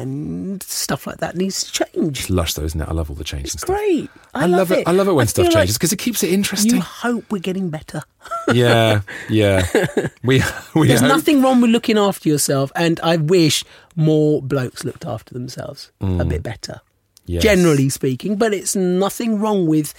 and stuff like that needs to change. It's lush though, isn't it? I love all the changes. It's and stuff. great. I, I love it. I love it when stuff feel like changes because it keeps it interesting. You hope we're getting better. Yeah, yeah. We we There's hope- nothing wrong with looking after yourself, and I wish more blokes looked after themselves a bit better. Yes. Generally speaking, but it's nothing wrong with,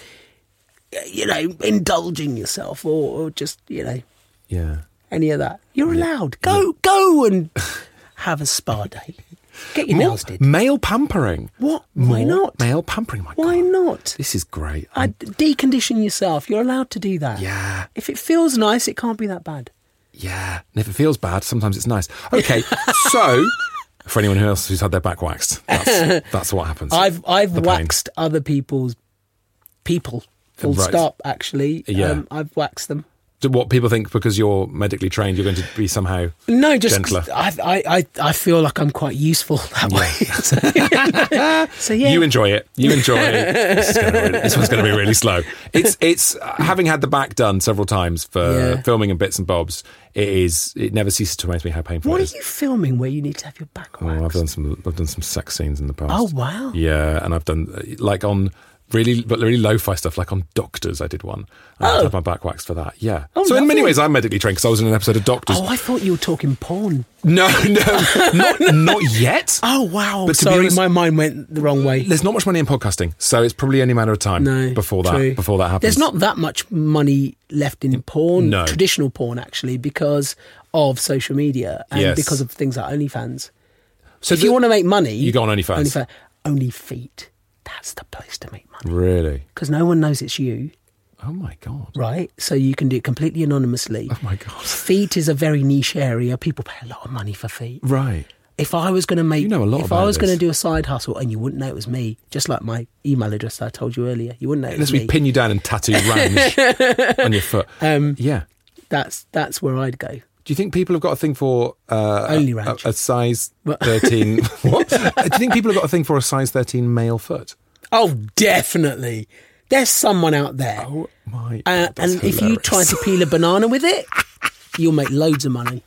you know, indulging yourself or, or just, you know, Yeah. any of that. You're allowed. Go, go and have a spa day. Get your More nails did. male pampering. What? Why More not? Male pampering. My Why God. not? This is great. I decondition yourself. You're allowed to do that. Yeah. If it feels nice, it can't be that bad. Yeah, and if it feels bad, sometimes it's nice. Okay, so for anyone else who's had their back waxed, that's, that's what happens. I've I've The pain. waxed other people's people. Full Right. stop. Actually, Yeah. um, I've waxed them. Do what people think because you're medically trained, you're going to be somehow No, just gentler. 'cause I, I I I feel like I'm quite useful that way. so yeah, You enjoy it. You enjoy it. This, is gonna really, this one's going to be really slow. It's it's uh, having had the back done several times for Yeah. filming and bits and bobs. It is. It never ceases to amaze me how painful what it are is. you filming where you need to have your back waxed? Oh, I've done some. I've done some sex scenes in the past. Oh, wow. Yeah, and I've done uh, like on really, but really lo-fi stuff, like on Doctors. I did one. I had to Oh. have my back waxed for that. Yeah. Oh, so in many lovely. ways, I'm medically trained because I was in an episode of Doctors. Oh, I thought you were talking porn. No, no, not not yet. Oh wow! But to be Sorry, honest- my mind went the wrong way. There's not much money in podcasting, so it's probably only a matter of time No, before that true. before that happens. There's not that much money left in porn, No. traditional porn actually, because of social media and Yes. because of things like OnlyFans. So if the- you want to make money, You go on OnlyFans. OnlyFans, Only Feet. That's the place to make money Really? because no one knows it's you, Oh my god! right? So you can do it completely anonymously. Oh my god! Feet is a very niche area. People pay a lot of money for feet. Right. If I was going to make, You know a lot if I about was going to this. do a side hustle and you wouldn't know it was me, just like my email address I told you earlier, you wouldn't know it Unless was we me. pin you down and tattoo Range on your foot. Um, yeah. That's that's where I'd go. Do you think people have got a thing for uh, Only a, Ranch. a, a size thirteen? What? Do you think people have got a thing for a size thirteen male foot? Oh, definitely. There's someone out there. Oh my! Uh, God, that's and if you hilarious. try to peel a banana with it, you'll make loads of money.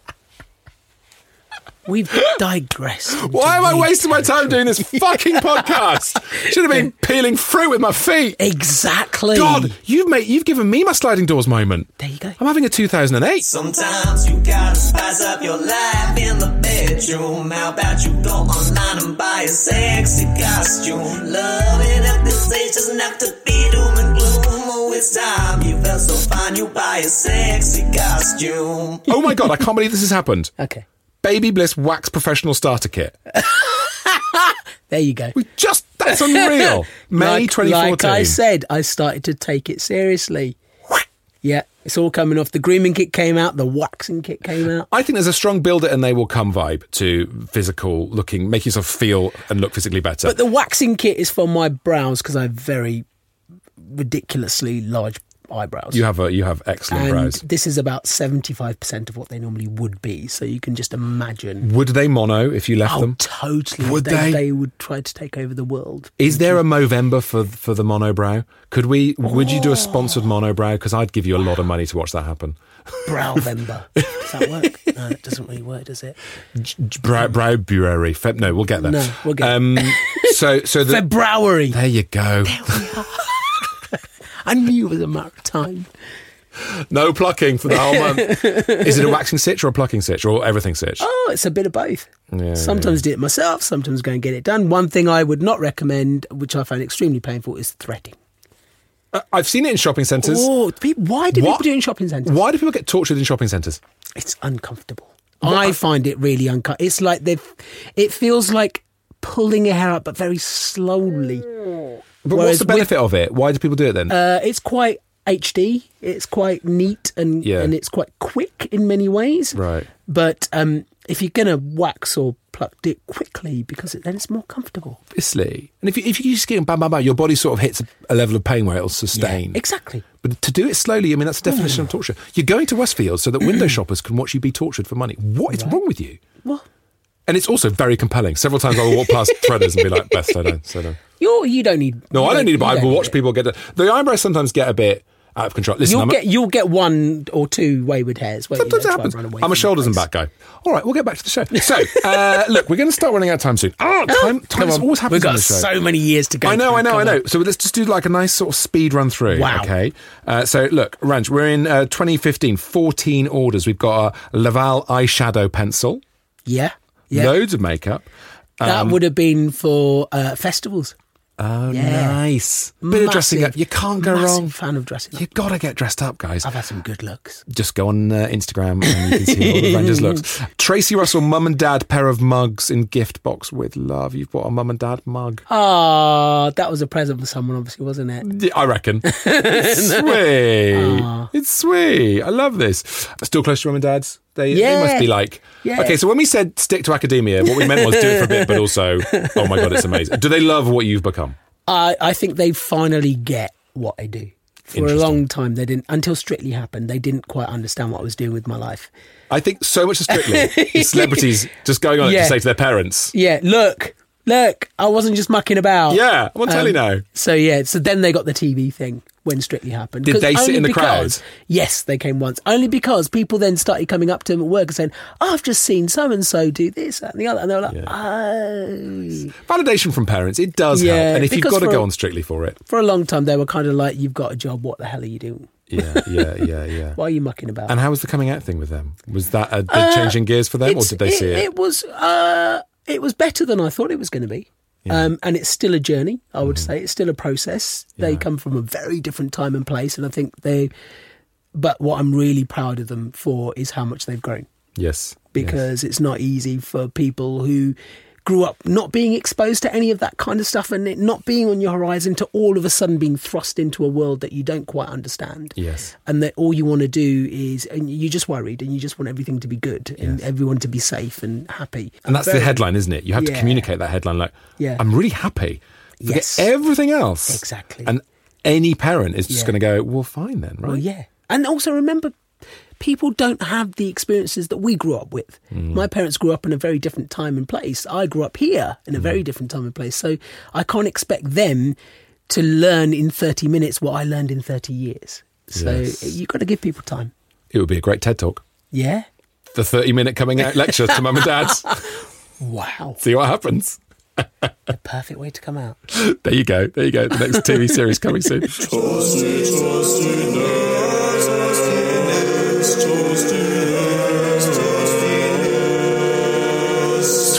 We've digressed. into Why am I deep wasting my time territory. doing this fucking podcast? Should have been peeling fruit with my feet. Exactly. God, you've made you've given me my sliding doors moment. There you go. I'm having a two thousand eight. Sometimes you gotta spice up your life in the bedroom. How about you go online and buy a sexy costume? Loving at this age doesn't have to be doom and gloom. Oh, it's time you felt so fine, you buy a sexy costume. Oh my God, I can't believe this has happened. Okay. Baby Bliss Wax Professional Starter Kit. There There you go. We just, that's unreal. May like, twenty fourteen. Like I said, I started to take it seriously. Yeah, it's all coming off. The grooming kit came out, the waxing kit came out. I think there's a strong build it and they will come vibe to physical looking, make yourself feel and look physically better. But the waxing kit is for my brows because I have very ridiculously large eyebrows. You have a, you have excellent and brows. This is about seventy-five percent of what they normally would be. So you can just imagine. Would they mono if you left Oh, them? totally. Would they, they? They would try to take over the world. Is there a Movember for for the monobrow? Could we? Would you do a sponsored monobrow? Because I'd give you a lot of money to watch that happen. Browvember. Does that work? No, it doesn't really work, does it? Brow Browbury. Feb- no, we'll get there. No, we'll get um, So so the February. there you go. I knew it was a matter of time. No plucking for the whole month. Is it a waxing stitch or a plucking stitch or everything stitch? Oh, it's a bit of both. Yeah, sometimes yeah. do it myself, sometimes go and get it done. One thing I would not recommend, which I find extremely painful, is threading. Uh, I've seen it in shopping centres. Oh, people, why do What? people do it in shopping centres? Why do people get tortured in shopping centres? It's uncomfortable. I find it really uncomfortable. It's like they've. It feels like pulling your hair out, but very slowly. But Whereas what's the benefit of it? Why do people do it then? Uh, it's quite H D. It's quite neat and Yeah. and it's quite quick in many ways. Right. But um, if you're gonna wax or pluck, do it quickly because it, then it's more comfortable. Obviously. And if you, if you just get bam, bam, bam, your body sort of hits a, a level of pain where it'll sustain. Yeah, exactly. But to do it slowly, I mean, that's the definition of torture. You're going to Westfield so that window shoppers can watch you be tortured for money. What is wrong with you? Well, And it's also very compelling. Several times I will walk past threaders and be like, best, slow down, slow down. you're you don't need. No, you I don't need it, but you I don't will need watch it. people get... The, the eyebrows sometimes get a bit out of control. Listen, You'll I'm a, get you'll get one or two wayward hairs. Won't sometimes you, it that try and happens. run away I'm a from shoulders the and place. back guy. All right, we'll get back to the show. So, uh, look, we're going to start running out of time soon. Oh, time, time Come on. always happens We've on got the show. so many years to go. I know, through. I know, Come I know. on. So let's just do like a nice sort of speed run through. Wow. Okay. Uh, so look, Ranch, we're in uh, twenty fifteen, fourteen orders. We've got a Laval eyeshadow pencil, Yeah, yeah. loads of makeup. that Um, would have been for uh, festivals. Oh, Yeah. nice. Bit of dressing Massive, up. You can't go massive wrong. Fan of dressing up. You got to get dressed up, guys. I've had some good looks. Just go on uh, Instagram and you can see all the Rangers looks. Tracy Russell, mum and dad pair of mugs in gift box with love. You've bought a mum and dad mug. Ah, that was a present for someone, obviously, wasn't it? Yeah, I reckon. It's sweet. It's sweet. I love this. Still close to mum and dads? They, Yeah. they must be like... Yeah. Okay, so when we said stick to academia, what we meant was do it for a bit, but also, oh my God, it's amazing. Do they love what you've become? I, I think they finally get what I do. For a Interesting. long time, they didn't, until Strictly happened, they didn't quite understand what I was doing with my life. I think so much of Strictly is celebrities just going on it Yeah. to say to their parents, Yeah, look, look, I wasn't just mucking about. yeah, I'm on telly Um, now. So yeah, so then they got the T V thing when Strictly happened. Did 'Cause they sit only in the because- crowd? Yes, they came once. Only because people then started coming up to them at work and saying, oh, I've just seen so and so do this, that, and the other. And they were like, oh. Validation from parents, it does Yeah, help. And if you've because got to for go a- on Strictly for it. For a long time, they were kind of like, you've got a job, what the hell are you doing? Yeah, yeah, yeah, yeah. Why are you mucking about? And how was the coming out thing with them? Was that a big change in gears for them, or It's- did they see it? It was, uh, it was better than I thought it was going to be. Um, and it's still a journey, I would say. It's still a process. They Yeah. come from a very different time and place. And I think they, but what I'm really proud of them for is how much they've grown. Yes. Because it's not easy for people who grew up not being exposed to any of that kind of stuff and it not being on your horizon to all of a sudden being thrust into a world that you don't quite understand. Yes. And that all you want to do is, and you're just worried and you just want everything to be good and Yes. everyone to be safe and happy. And that's Very- the headline, isn't it? You have to Yeah. communicate that headline like, Yeah. I'm really happy. Forget Yes. everything else. Exactly. And any parent is just Yeah. going to go, well, fine then, right? Well, yeah. And also remember, people don't have the experiences that we grew up with. Mm. My parents grew up in a very different time and place. I grew up here in a Mm. very different time and place. So I can't expect them to learn in thirty minutes what I learned in thirty years. So Yes. you've got to give people time. It would be a great TED Talk. Yeah. The thirty minute coming out lecture to mum and dads. Wow. See what happens. The perfect way to come out. There you go. There you go. The next T V series coming soon.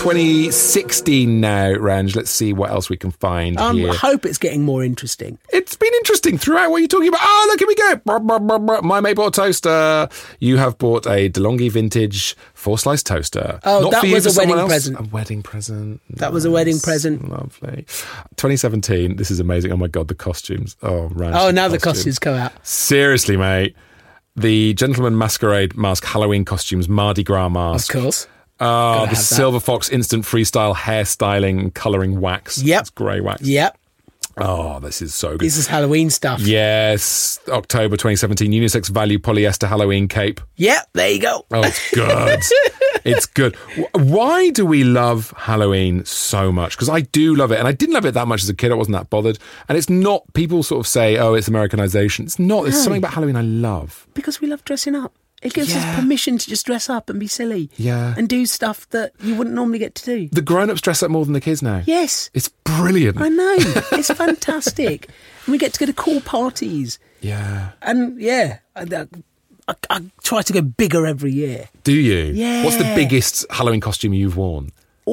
twenty sixteen now, Ranj. Let's see what else we can find Um, here. I hope it's getting more interesting. It's been interesting throughout. What are you talking about? Oh, look, here we go. Brr, brr, brr, brr. My mate bought a toaster. You have bought a DeLonghi vintage four-slice toaster. Oh, Not that for you, was for a someone wedding else. present. A wedding present. That was a wedding present. Lovely. twenty seventeen. This is amazing. Oh, my God, the costumes. Oh, Ranj. Oh, now the costumes come out. Seriously, mate. The Gentleman Masquerade mask, Halloween costumes, Mardi Gras Of mask. course. Oh, Gotta the have that. Silver Fox instant freestyle hairstyling and colouring wax. Yep. It's grey wax. Yep. Oh, this is so good. This is Halloween stuff. Yes, October twenty seventeen, unisex value polyester Halloween cape. Yep, there you go. Oh, it's good. It's good. W- Why do we love Halloween so much? Because I do love it, and I didn't love it that much as a kid. I wasn't that bothered. And it's not, people sort of say, oh, it's Americanization. It's not. There's No. something about Halloween I love. Because we love dressing up. It gives Yeah. us permission to just dress up and be silly. Yeah. And do stuff that you wouldn't normally get to do. The grown-ups dress up more than the kids now. Yes. It's brilliant. I know. It's fantastic. And we get to go to cool parties. Yeah. And yeah, I, I, I try to go bigger every year. Do you? Yeah. What's the biggest Halloween costume you've worn?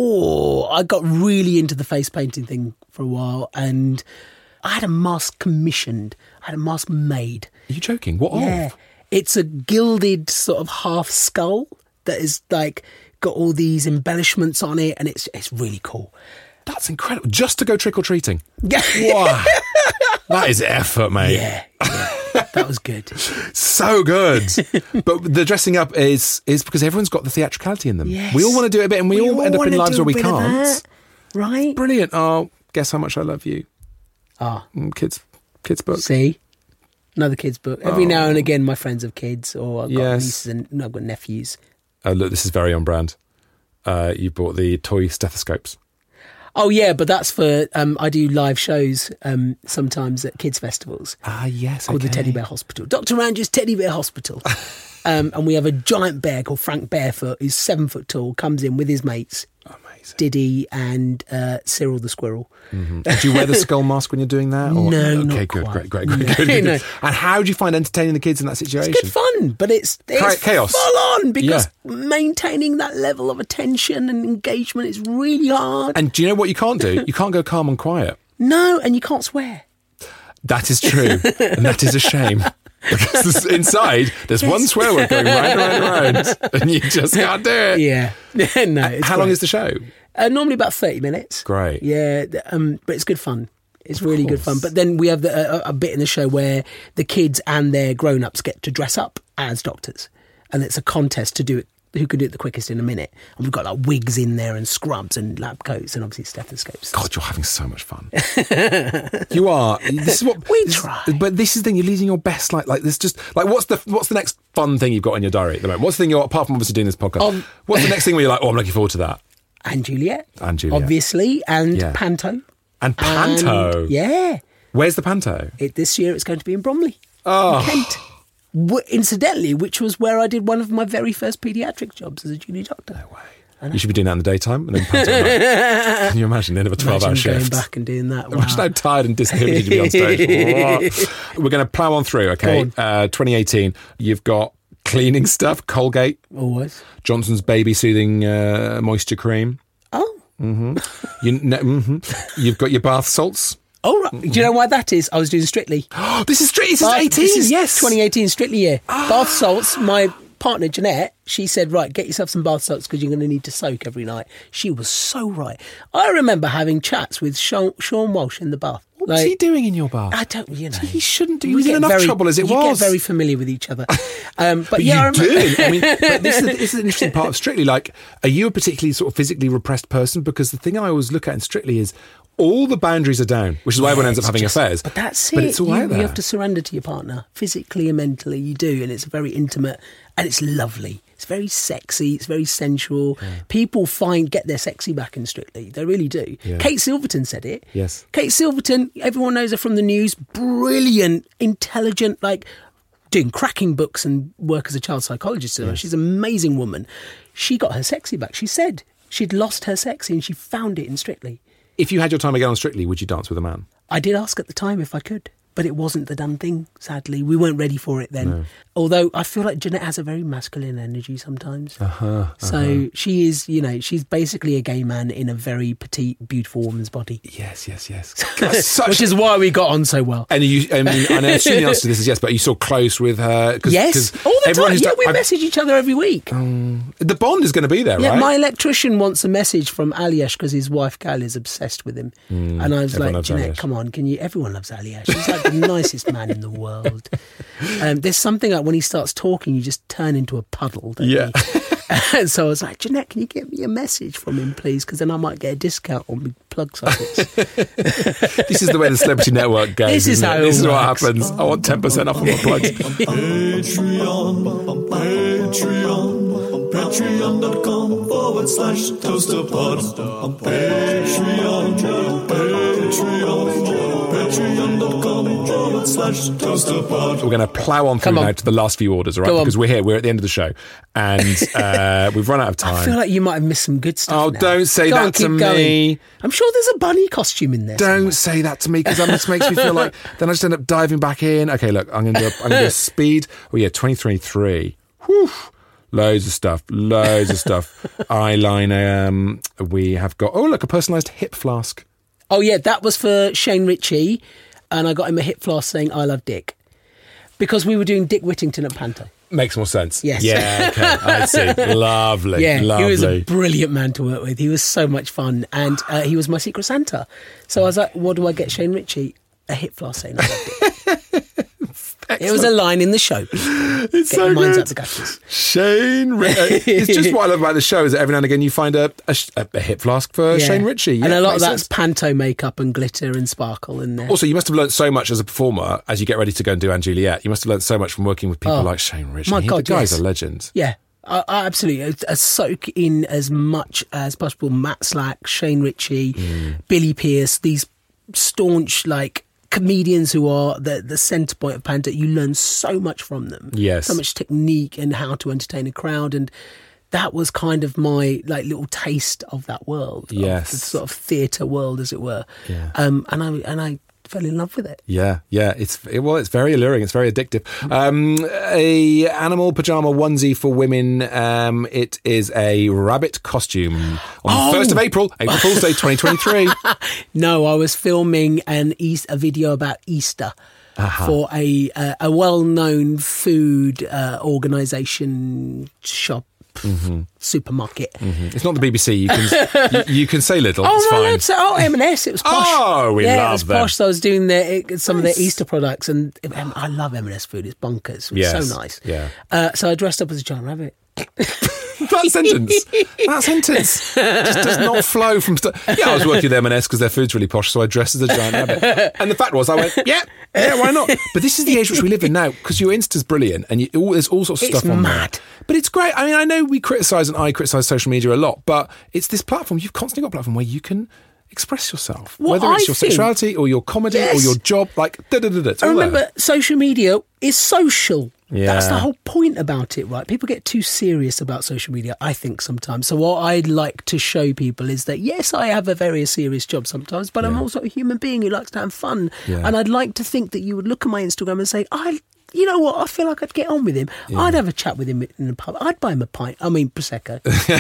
Oh, I got really into the face painting thing for a while, and I had a mask commissioned. I had a mask made. Are you joking? What Yeah. of? It's a gilded sort of half skull that is like got all these embellishments on it, and it's it's really cool. That's incredible. Just to go trick-or-treating. Yeah. Wow. That is effort, mate. Yeah, yeah. That was good. So good. But the dressing up is is because everyone's got the theatricality in them. Yes. We all want to do it a bit, and we, all end up wanna in lives do where we a bit of can't. that, right? Brilliant. Oh, guess how much I love you. Ah, Mm, Kids, kids book. see, another kids' book. Every now and again, my friends have kids, or I've got Yes. nieces and no, I've got nephews. Oh, look, this is very on brand. Uh, you bought the toy stethoscopes. Oh yeah, but that's for um, I do live shows um, sometimes at kids festivals Ah, yes. called the Teddy Bear Hospital. Doctor Ranj's Teddy Bear Hospital. um, and we have a giant bear called Frank Barefoot, who's seven foot tall, comes in with his mates, Amazing. Diddy and uh, Cyril the Squirrel. Mm-hmm. Do you wear the skull mask when you're doing that? Or? No, Okay, not good, quite. great, great, great, No, good, good, good. no. And how do you find entertaining the kids in that situation? It's good fun, but it's, it's Chaos. full on because Yeah. maintaining that level of attention and engagement is really hard. And do you know what you can't do? You can't go calm and quiet. No, and you can't swear. That is true. And that is a shame. Because this- inside, there's one swear word going round and round and round. And you just can't do it. Yeah. no. It's How long great. is the show? Uh, normally about thirty minutes. Great. Yeah, th- um, but it's good fun. It's really good fun. But then we have the, a, a bit in the show where the kids and their grown-ups get to dress up as doctors. And it's a contest to do it, who can do it the quickest in a minute. And we've got like wigs in there and scrubs and lab coats and obviously stethoscopes. God, you're having so much fun. You are. This is what We this- try. But this is the thing. You're leading your best life. Like this, just like what's the what's the next fun thing you've got in your diary at the moment? What's the thing you're apart from obviously doing this podcast? Um, what's the next thing where you're like, oh, I'm looking forward to that? And Juliet. And Juliet. Obviously. And Yeah. Panto. And Panto. And- yeah. Where's the Panto? It, this year it's going to be in Bromley. Oh. In Kent. W- incidentally, which was where I did one of my very first paediatric jobs as a junior doctor. No way. You should be doing that in the daytime and then Panto at night. Can you imagine the end of a twelve-hour Imagine going shift? back and doing that. Wow. Imagine how tired and disinhibited you'd be on stage. We're going to plough on through, okay? Go Uh, twenty eighteen, you've got cleaning stuff, Colgate, Always. Johnson's Baby Soothing uh, Moisture Cream. Oh. You, no, mm-hmm. You've got your bath salts. Oh, right. Do you know why that is? I was doing Strictly. Oh, this is straight. This is Bath- eighteen. This is yes, twenty eighteen Strictly year. Bath salts. My partner Jeanette, she said, right, get yourself some bath salts because you're going to need to soak every night. She was so right. I remember having chats with Sean, Sean Walsh in the bath. What's he doing in your bath? I don't, you know. He shouldn't do. We He's in get enough very- trouble as it you was. get very familiar with each other. Um, but, But yeah, I you remember. do. I mean, but this is, this is an interesting part of Strictly. Like, are you a particularly sort of physically repressed person? Because the thing I always look at in Strictly is all the boundaries are down, which is why everyone ends up It's having just- affairs. But that's But it. it's all you, out there. you have to surrender to your partner, physically and mentally. You do, and it's very intimate and it's lovely. It's very sexy. It's very sensual. People find get their sexy back in Strictly. They really do. Yeah. Kate Silverton said it. Yes. Kate Silverton. Everyone knows her from the news. Brilliant, intelligent, like doing cracking books and work as a child psychologist. Yes. She's an amazing woman. She got her sexy back. She said she'd lost her sexy and she found it in Strictly. If you had your time again on Strictly, would you dance with a man? I did ask at the time if I could. but it wasn't the done thing, sadly. We weren't ready for it then. No. Although I feel like Jeanette has a very masculine energy sometimes. Uh-huh, uh-huh. So she is, you know, she's basically a gay man in a very petite, beautiful woman's body. Yes, yes, yes. Such... Which is why we got on so well. And you, I mean, and I assume the answer to this is yes, but are you still close with her? Cause, yes, cause all the time. Yeah, done, we I've, message each other every week. Um, the bond is going to be there, yeah, right? My electrician wants a message from Aliash because his wife Gal is obsessed with him. Mm, and I was like, Jeanette, come on, can you? Everyone loves Aliash. He's like the nicest man in the world. Um, there's something like when he starts talking, you just turn into a puddle, don't yeah. you? And so I was like, Jeanette, can you get me a message from him, please? Because then I might get a discount on my plug sockets. This is the way the Celebrity Network goes. This is how it This is what works. happens. I want ten percent off of my plugs. Patreon, Patreon, patreon.com forward slash toasterpod. On Patreon, Patreon, patreon.com forward slash toasterpod. We're going to plough on through Come on. now to the last few orders, all right? Go on. Because we're here, we're at the end of the show, and uh, we've run out of time. I feel like you might have missed some good stuff. Oh, now. don't say Go that on, to keep me. going. I'm sure there's a bunny costume in there. Don't somewhere. say that to me, because that just makes me feel like then I just end up diving back in. Okay, look, I'm going to do. I'm going to do a speed. Oh yeah, twenty twenty-three. Whew. Loads of stuff. Loads of stuff. Eyeliner. Um, we have got. Oh look, a personalised hip flask. Oh yeah, that was for Shane Ritchie, and I got him a hip flask saying "I love Dick," because we were doing Dick Whittington at Panto. Makes more sense. Yes. Yeah. Okay. I see. Lovely. Yeah, Lovely. he was a brilliant man to work with. He was so much fun, and uh, he was my secret Santa. So I was like, "What do I get Shane Ritchie? A hip flask saying I love Dick." It was a line in the show. It's so Getting minds good. up the gutters. Shane Ritchie. It's just what I love about the show is that every now and again you find a, a, a hip flask for Yeah. Shane Ritchie. Yeah, and a lot of makes that's sense. Panto makeup and glitter and sparkle in there. Also, you must have learnt so much as a performer as you get ready to go and do Anne Juliet. You must have learnt so much from working with people Oh, like Shane Ritchie. my He- God, the guy's yes. a legend. Yeah, I, I absolutely. I, I soak in as much as possible. Matt Slack, Shane Ritchie, Mm. Billy Pearce, these staunch, like, comedians who are the, the centre point of Panto. You learn so much from them. Yes. So much technique and how to entertain a crowd. And that was kind of my, like, little taste of that world. Yes. Of the sort of theatre world, as it were. Yeah. Um, and I and I fell in love with it. Yeah, yeah. It's it, well, it's very alluring. It's very addictive. Um, a animal pajama onesie for women. Um, it is a rabbit costume on the first of April, April Fool's Day, twenty twenty-three. No, I was filming an East, a video about Easter Uh-huh. for a uh, a well-known food uh, organisation shop. Mm-hmm. Supermarket. Mm-hmm. It's not the B B C. You can you, you can say little. Oh it's no, fine. no, it's oh M and S. It was posh. Oh, we yeah, love it was them. posh. So I was doing their some of Nice. their Easter products, and um, I love M and S food. It's bonkers. It's Yes, so nice. yeah. Uh, so I dressed up as a giant rabbit. That sentence, that sentence just does not flow from stuff. Yeah, I was working with M and S because their food's really posh, so I dressed as a giant rabbit. And the fact was, I went, yeah, yeah, why not? But this is the age which we live in now because your Insta's brilliant and you, all, there's all sorts of It's stuff on mad. there. But it's great. I mean, I know we criticise and I criticise social media a lot, but it's this platform. You've constantly got a platform where you can express yourself, What whether it's I your think- sexuality or your comedy or Yes. your job. Like, da da da da. It's I all there. remember social media is social. That's the Yeah. whole point about it, right? People get too serious about social media, I think, sometimes. So what I'd like to show people is that, yes, I have a very serious job sometimes, but I'm Yeah. also a human being who likes to have fun. Yeah. And I'd like to think that you would look at my Instagram and say, I... You know what? I feel like I'd get on with him. I'd have a chat with him in the pub. I'd buy him a pint. I mean, Prosecco.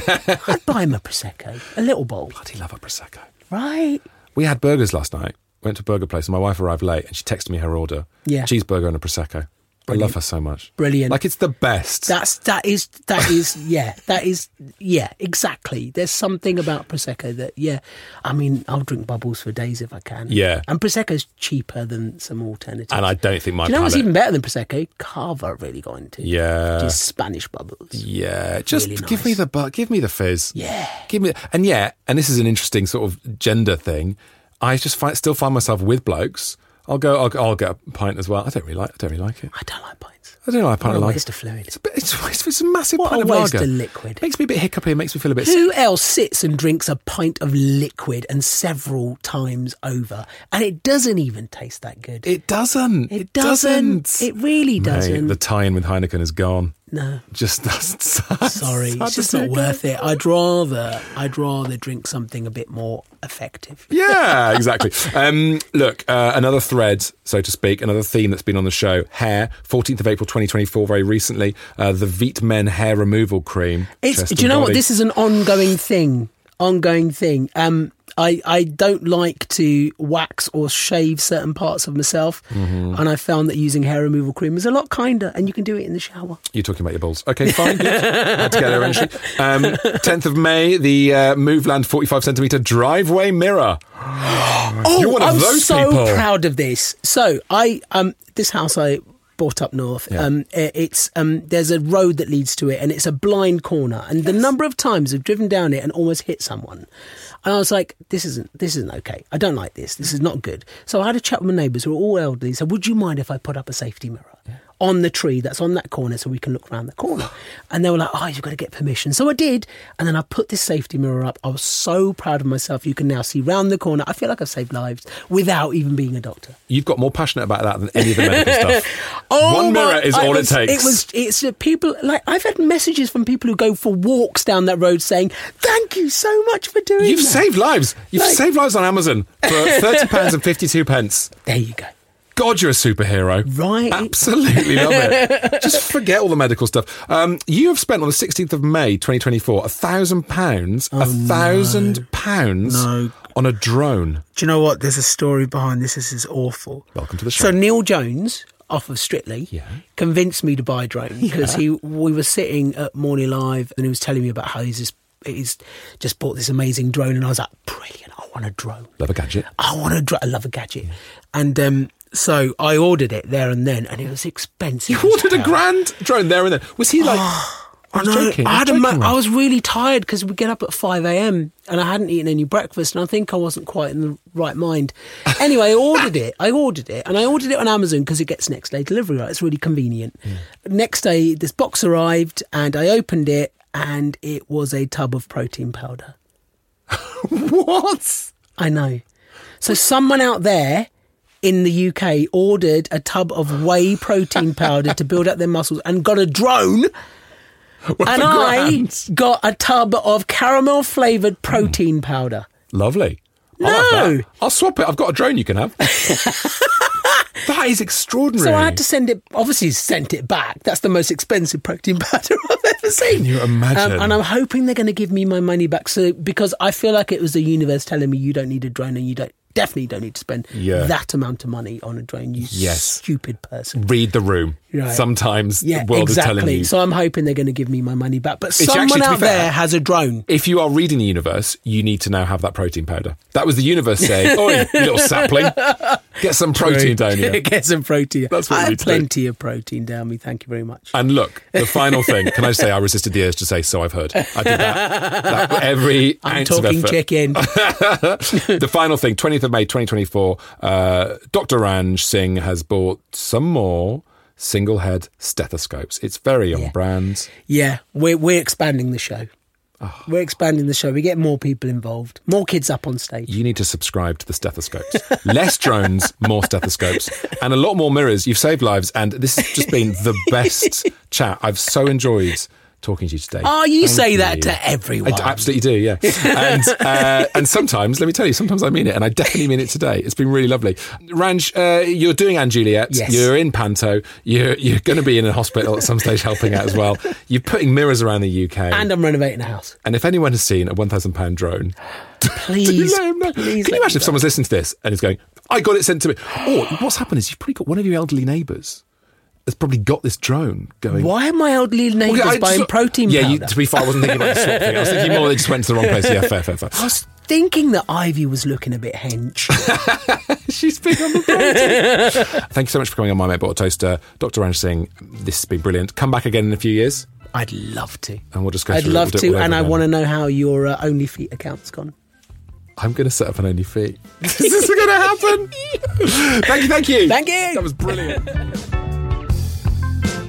I'd buy him a Prosecco. A little bowl. Bloody love a Prosecco. Right? We had burgers last night. Went to a burger place and my wife arrived late and she texted me her order. Yeah. Cheeseburger and a Prosecco. I love her so much. Brilliant. Like it's the best. That's that is that is yeah that is yeah exactly. There's something about Prosecco that yeah. I mean, I'll drink bubbles for days if I can. Yeah. and Prosecco's cheaper than some alternatives. and I don't think my Do you know what's palate- even better than Prosecco? Cava really got into. Yeah. Just Spanish bubbles. Yeah, just Really give me nice. the bu- give me the fizz. Yeah. Give me and yeah, and this is an interesting sort of gender thing. I just find, still find myself with blokes. I'll go. I'll, I'll get a pint as well. I don't really like. I don't really like it. I don't like pints. fluids. I don't know. I kind What of a like waste it. of fluid. It's a, bit, it's, it's, it's a massive What pint a of waste lager. of liquid. Makes me a bit hiccupy. Makes me feel a bit sick. Who else sits and drinks a pint of liquid and several times over, and it doesn't even taste that good? It doesn't. It It doesn't. doesn't. It really Mate, doesn't. the tie-in with Heineken is gone. No. Just that's Sorry, it's just not worth it. I'd rather, I'd rather drink something a bit more effective. Yeah, exactly. Um, look, uh, another thread, so to speak, another theme that's been on the show: hair. fourteenth of April, twenty twenty-four. Very recently, uh, the Veet Men hair removal cream. It's, chest do you and know what? body. This is an ongoing thing. Ongoing thing. Um, I, I don't like to wax or shave certain parts of myself, Mm-hmm. and I found that using hair removal cream is a lot kinder, and you can do it in the shower. You're talking about your balls. Okay, fine. Good. Had to get there eventually. Um, tenth of May, the uh, Moveland forty-five centimetre driveway mirror. Oh, You're one of I'm those so people. proud of this. So I um this house I bought up north. Yeah. Um, i- it's um there's a road that leads to it, and it's a blind corner. And the number of times I've driven down it and almost hit someone, and I was like, this isn't this isn't okay. I don't like this. This is not good. So I had a chat with my neighbours who are all elderly. So would you mind if I put up a safety mirror on the tree that's on that corner so we can look around the corner? And they were like, oh, you've got to get permission. So I did, and then I put this safety mirror up. I was so proud of myself. You can now see round the corner. I feel like I've saved lives without even being a doctor. You've got more passionate about that than any of the medical stuff. Oh, One mirror my- is I all was- it takes. It was. It's uh, people like I've had messages from people who go for walks down that road saying, "Thank you so much for doing You've that." saved lives. You've Like- saved lives on Amazon for thirty pounds and fifty-two pence. There you go. God, you're a superhero. Right. Absolutely love it. Just forget all the medical stuff. Um, you have spent on the sixteenth of May, twenty twenty-four, a thousand pounds, a thousand pounds No. on a drone. Do you know what? There's a story behind this. This is awful. Welcome to the show. So Neil Jones, off of Strictly, Yeah. convinced me to buy a drone because he we were sitting at Morning Live and he was telling me about how he's just he's just bought this amazing drone, and I was like, brilliant! I want a drone. Love a gadget. I want a drone. I love a gadget, and um, so I ordered it there and then, and it was expensive. You as ordered a hell. grand drone there and then. Was he like... I was know. joking. I, I had was a mo- joking, I Ralph. was really tired because we get up at five a.m. and I hadn't eaten any breakfast, and I think I wasn't quite in the right mind. Anyway, I ordered it. I ordered it, and I ordered it on Amazon because it gets next day delivery. Right? It's really convenient. Next day, this box arrived, and I opened it, and it was a tub of protein powder. What? I know. So someone out there in the U K ordered a tub of whey protein powder to build up their muscles and got a drone. Worth And a I grand. got a tub of caramel flavoured protein powder. Lovely. I'll have No. that. I'll swap it. I've got a drone you can have. That is extraordinary. So I had to send it, obviously sent it back. That's the most expensive protein powder I've ever seen. Can you imagine? Um, and I'm hoping they're going to give me my money back. So because I feel like it was the universe telling me you don't need a drone and you don't definitely don't need to spend Yeah. that amount of money on a drone, you Yes. stupid person. Read the room. Right. Sometimes Yeah, the world exactly. is telling you. So I'm hoping they're going to give me my money back. But actually, someone to be out fair- there has a drone. If you are reading the universe, you need to now have that protein powder. That was the universe saying, "Oi, you little sapling, get some protein down here." Get some protein. That's what I we have need to do. plenty of protein down me. Thank you very much. And look, the final thing. Can I just say I resisted the urge to say, "So I've heard." I did that. that every I'm ounce of talking effort. chicken. The final thing, twentieth of May, twenty twenty-four, uh, Doctor Ranj Singh has bought some more single head stethoscopes. It's very on Yeah. brand. Yeah, we're we're expanding the show. Oh. We're expanding the show. We get more people involved, more kids up on stage. You need to subscribe to the stethoscopes. Less drones, more stethoscopes, and a lot more mirrors. You've saved lives, and this has just been the best chat. I've so enjoyed talking to you today. Oh, you Thank say that you. to everyone. I d- absolutely do, yeah. And uh, and sometimes, let me tell you, sometimes I mean it, and I definitely mean it today. It's been really lovely. Ranj, uh, you're doing Anne Juliet. Yes. You're in Panto. You're you're going to be in a hospital at some stage helping out as well. You're putting mirrors around the U K. And I'm renovating a house. And if anyone has seen a one thousand pound drone, Please, do let him know. please. Can let you imagine me if someone's listening to this and is going, I got it sent to me? Or what's happened is you've probably got one of your elderly neighbours has probably got this drone going. Why are my elderly neighbours Okay, I buying just- protein yeah, powder? you, to be fair, I wasn't thinking about the swap thing. I was thinking more they just went to the wrong place. Yeah, fair, fair, fair. I was thinking that Ivy was looking a bit hench. She's big on the protein. Thank you so much for coming on My Mate Bought a Toaster. Doctor Ranj Singh, this has been brilliant. Come back again in a few years I'd love to. and we'll just go I'd through it. love We'll do it to, all and over I again. want to know how your uh, OnlyFeet account's gone. I'm going to set up an OnlyFeet. Is this going to happen? Thank you, thank you. Thank you. That was brilliant.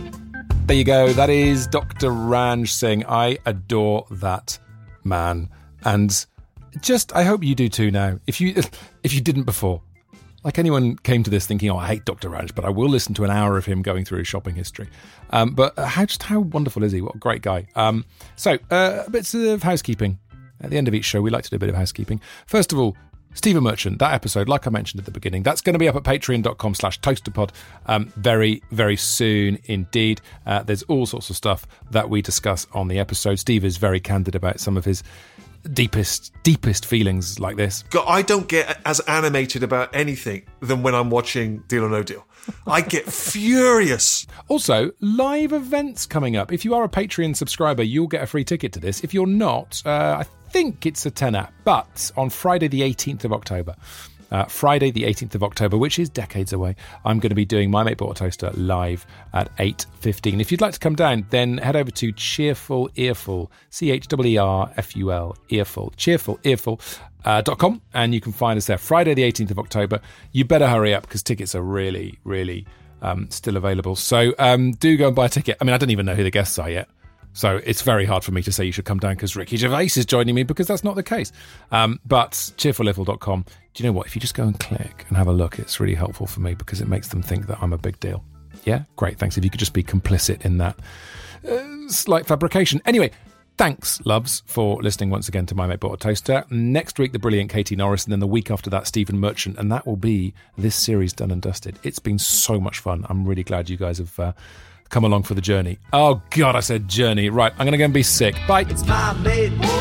There you go. That is Doctor Ranj Singh. I adore that man. And just, I hope you do too now. If you if you didn't before. Like anyone came to this thinking, oh, I hate Doctor Ranj, but I will listen to an hour of him going through his shopping history. Um, but how just how wonderful is he? What a great guy. Um, so, uh, bits of housekeeping. At the end of each show, we like to do a bit of housekeeping. First of all, Stephen Merchant, that episode, like I mentioned at the beginning, that's going to be up at patreon.com slash toasterpod um, very, very soon indeed. Uh, there's all sorts of stuff that we discuss on the episode. Steve is very candid about some of his deepest, deepest feelings like this. God, I don't get as animated about anything than when I'm watching Deal or No Deal. I get furious. Also, live events coming up. If you are a Patreon subscriber, you'll get a free ticket to this. If you're not, uh, I think it's a tenner. But on Friday the eighteenth of October, uh, Friday the eighteenth of October, which is decades away, I'm going to be doing My Mate Bought a Toaster live at eight fifteen. If you'd like to come down, then head over to Cheerful Earful, C H E E R F U L, Earful, Cheerful Earful. Uh, dot com, and you can find us there Friday the eighteenth of October. You better hurry up because tickets are really, really um, still available. So um, do go and buy a ticket. I mean, I don't even know who the guests are yet, so it's very hard for me to say you should come down because Ricky Gervais is joining me, because that's not the case. Um, but cheerful earful dot com. Do you know what? If you just go and click and have a look, it's really helpful for me because it makes them think that I'm a big deal. Yeah, great. Thanks. If you could just be complicit in that uh, slight fabrication. Anyway. Thanks, loves, for listening once again to My Mate Bought a Toaster. Next week, the brilliant Katie Norris, and then the week after that, Stephen Merchant, and that will be this series done and dusted. It's been so much fun. I'm really glad you guys have uh, come along for the journey. Oh, God, I said journey. Right, I'm going to go and be sick. Bye. It's My Mate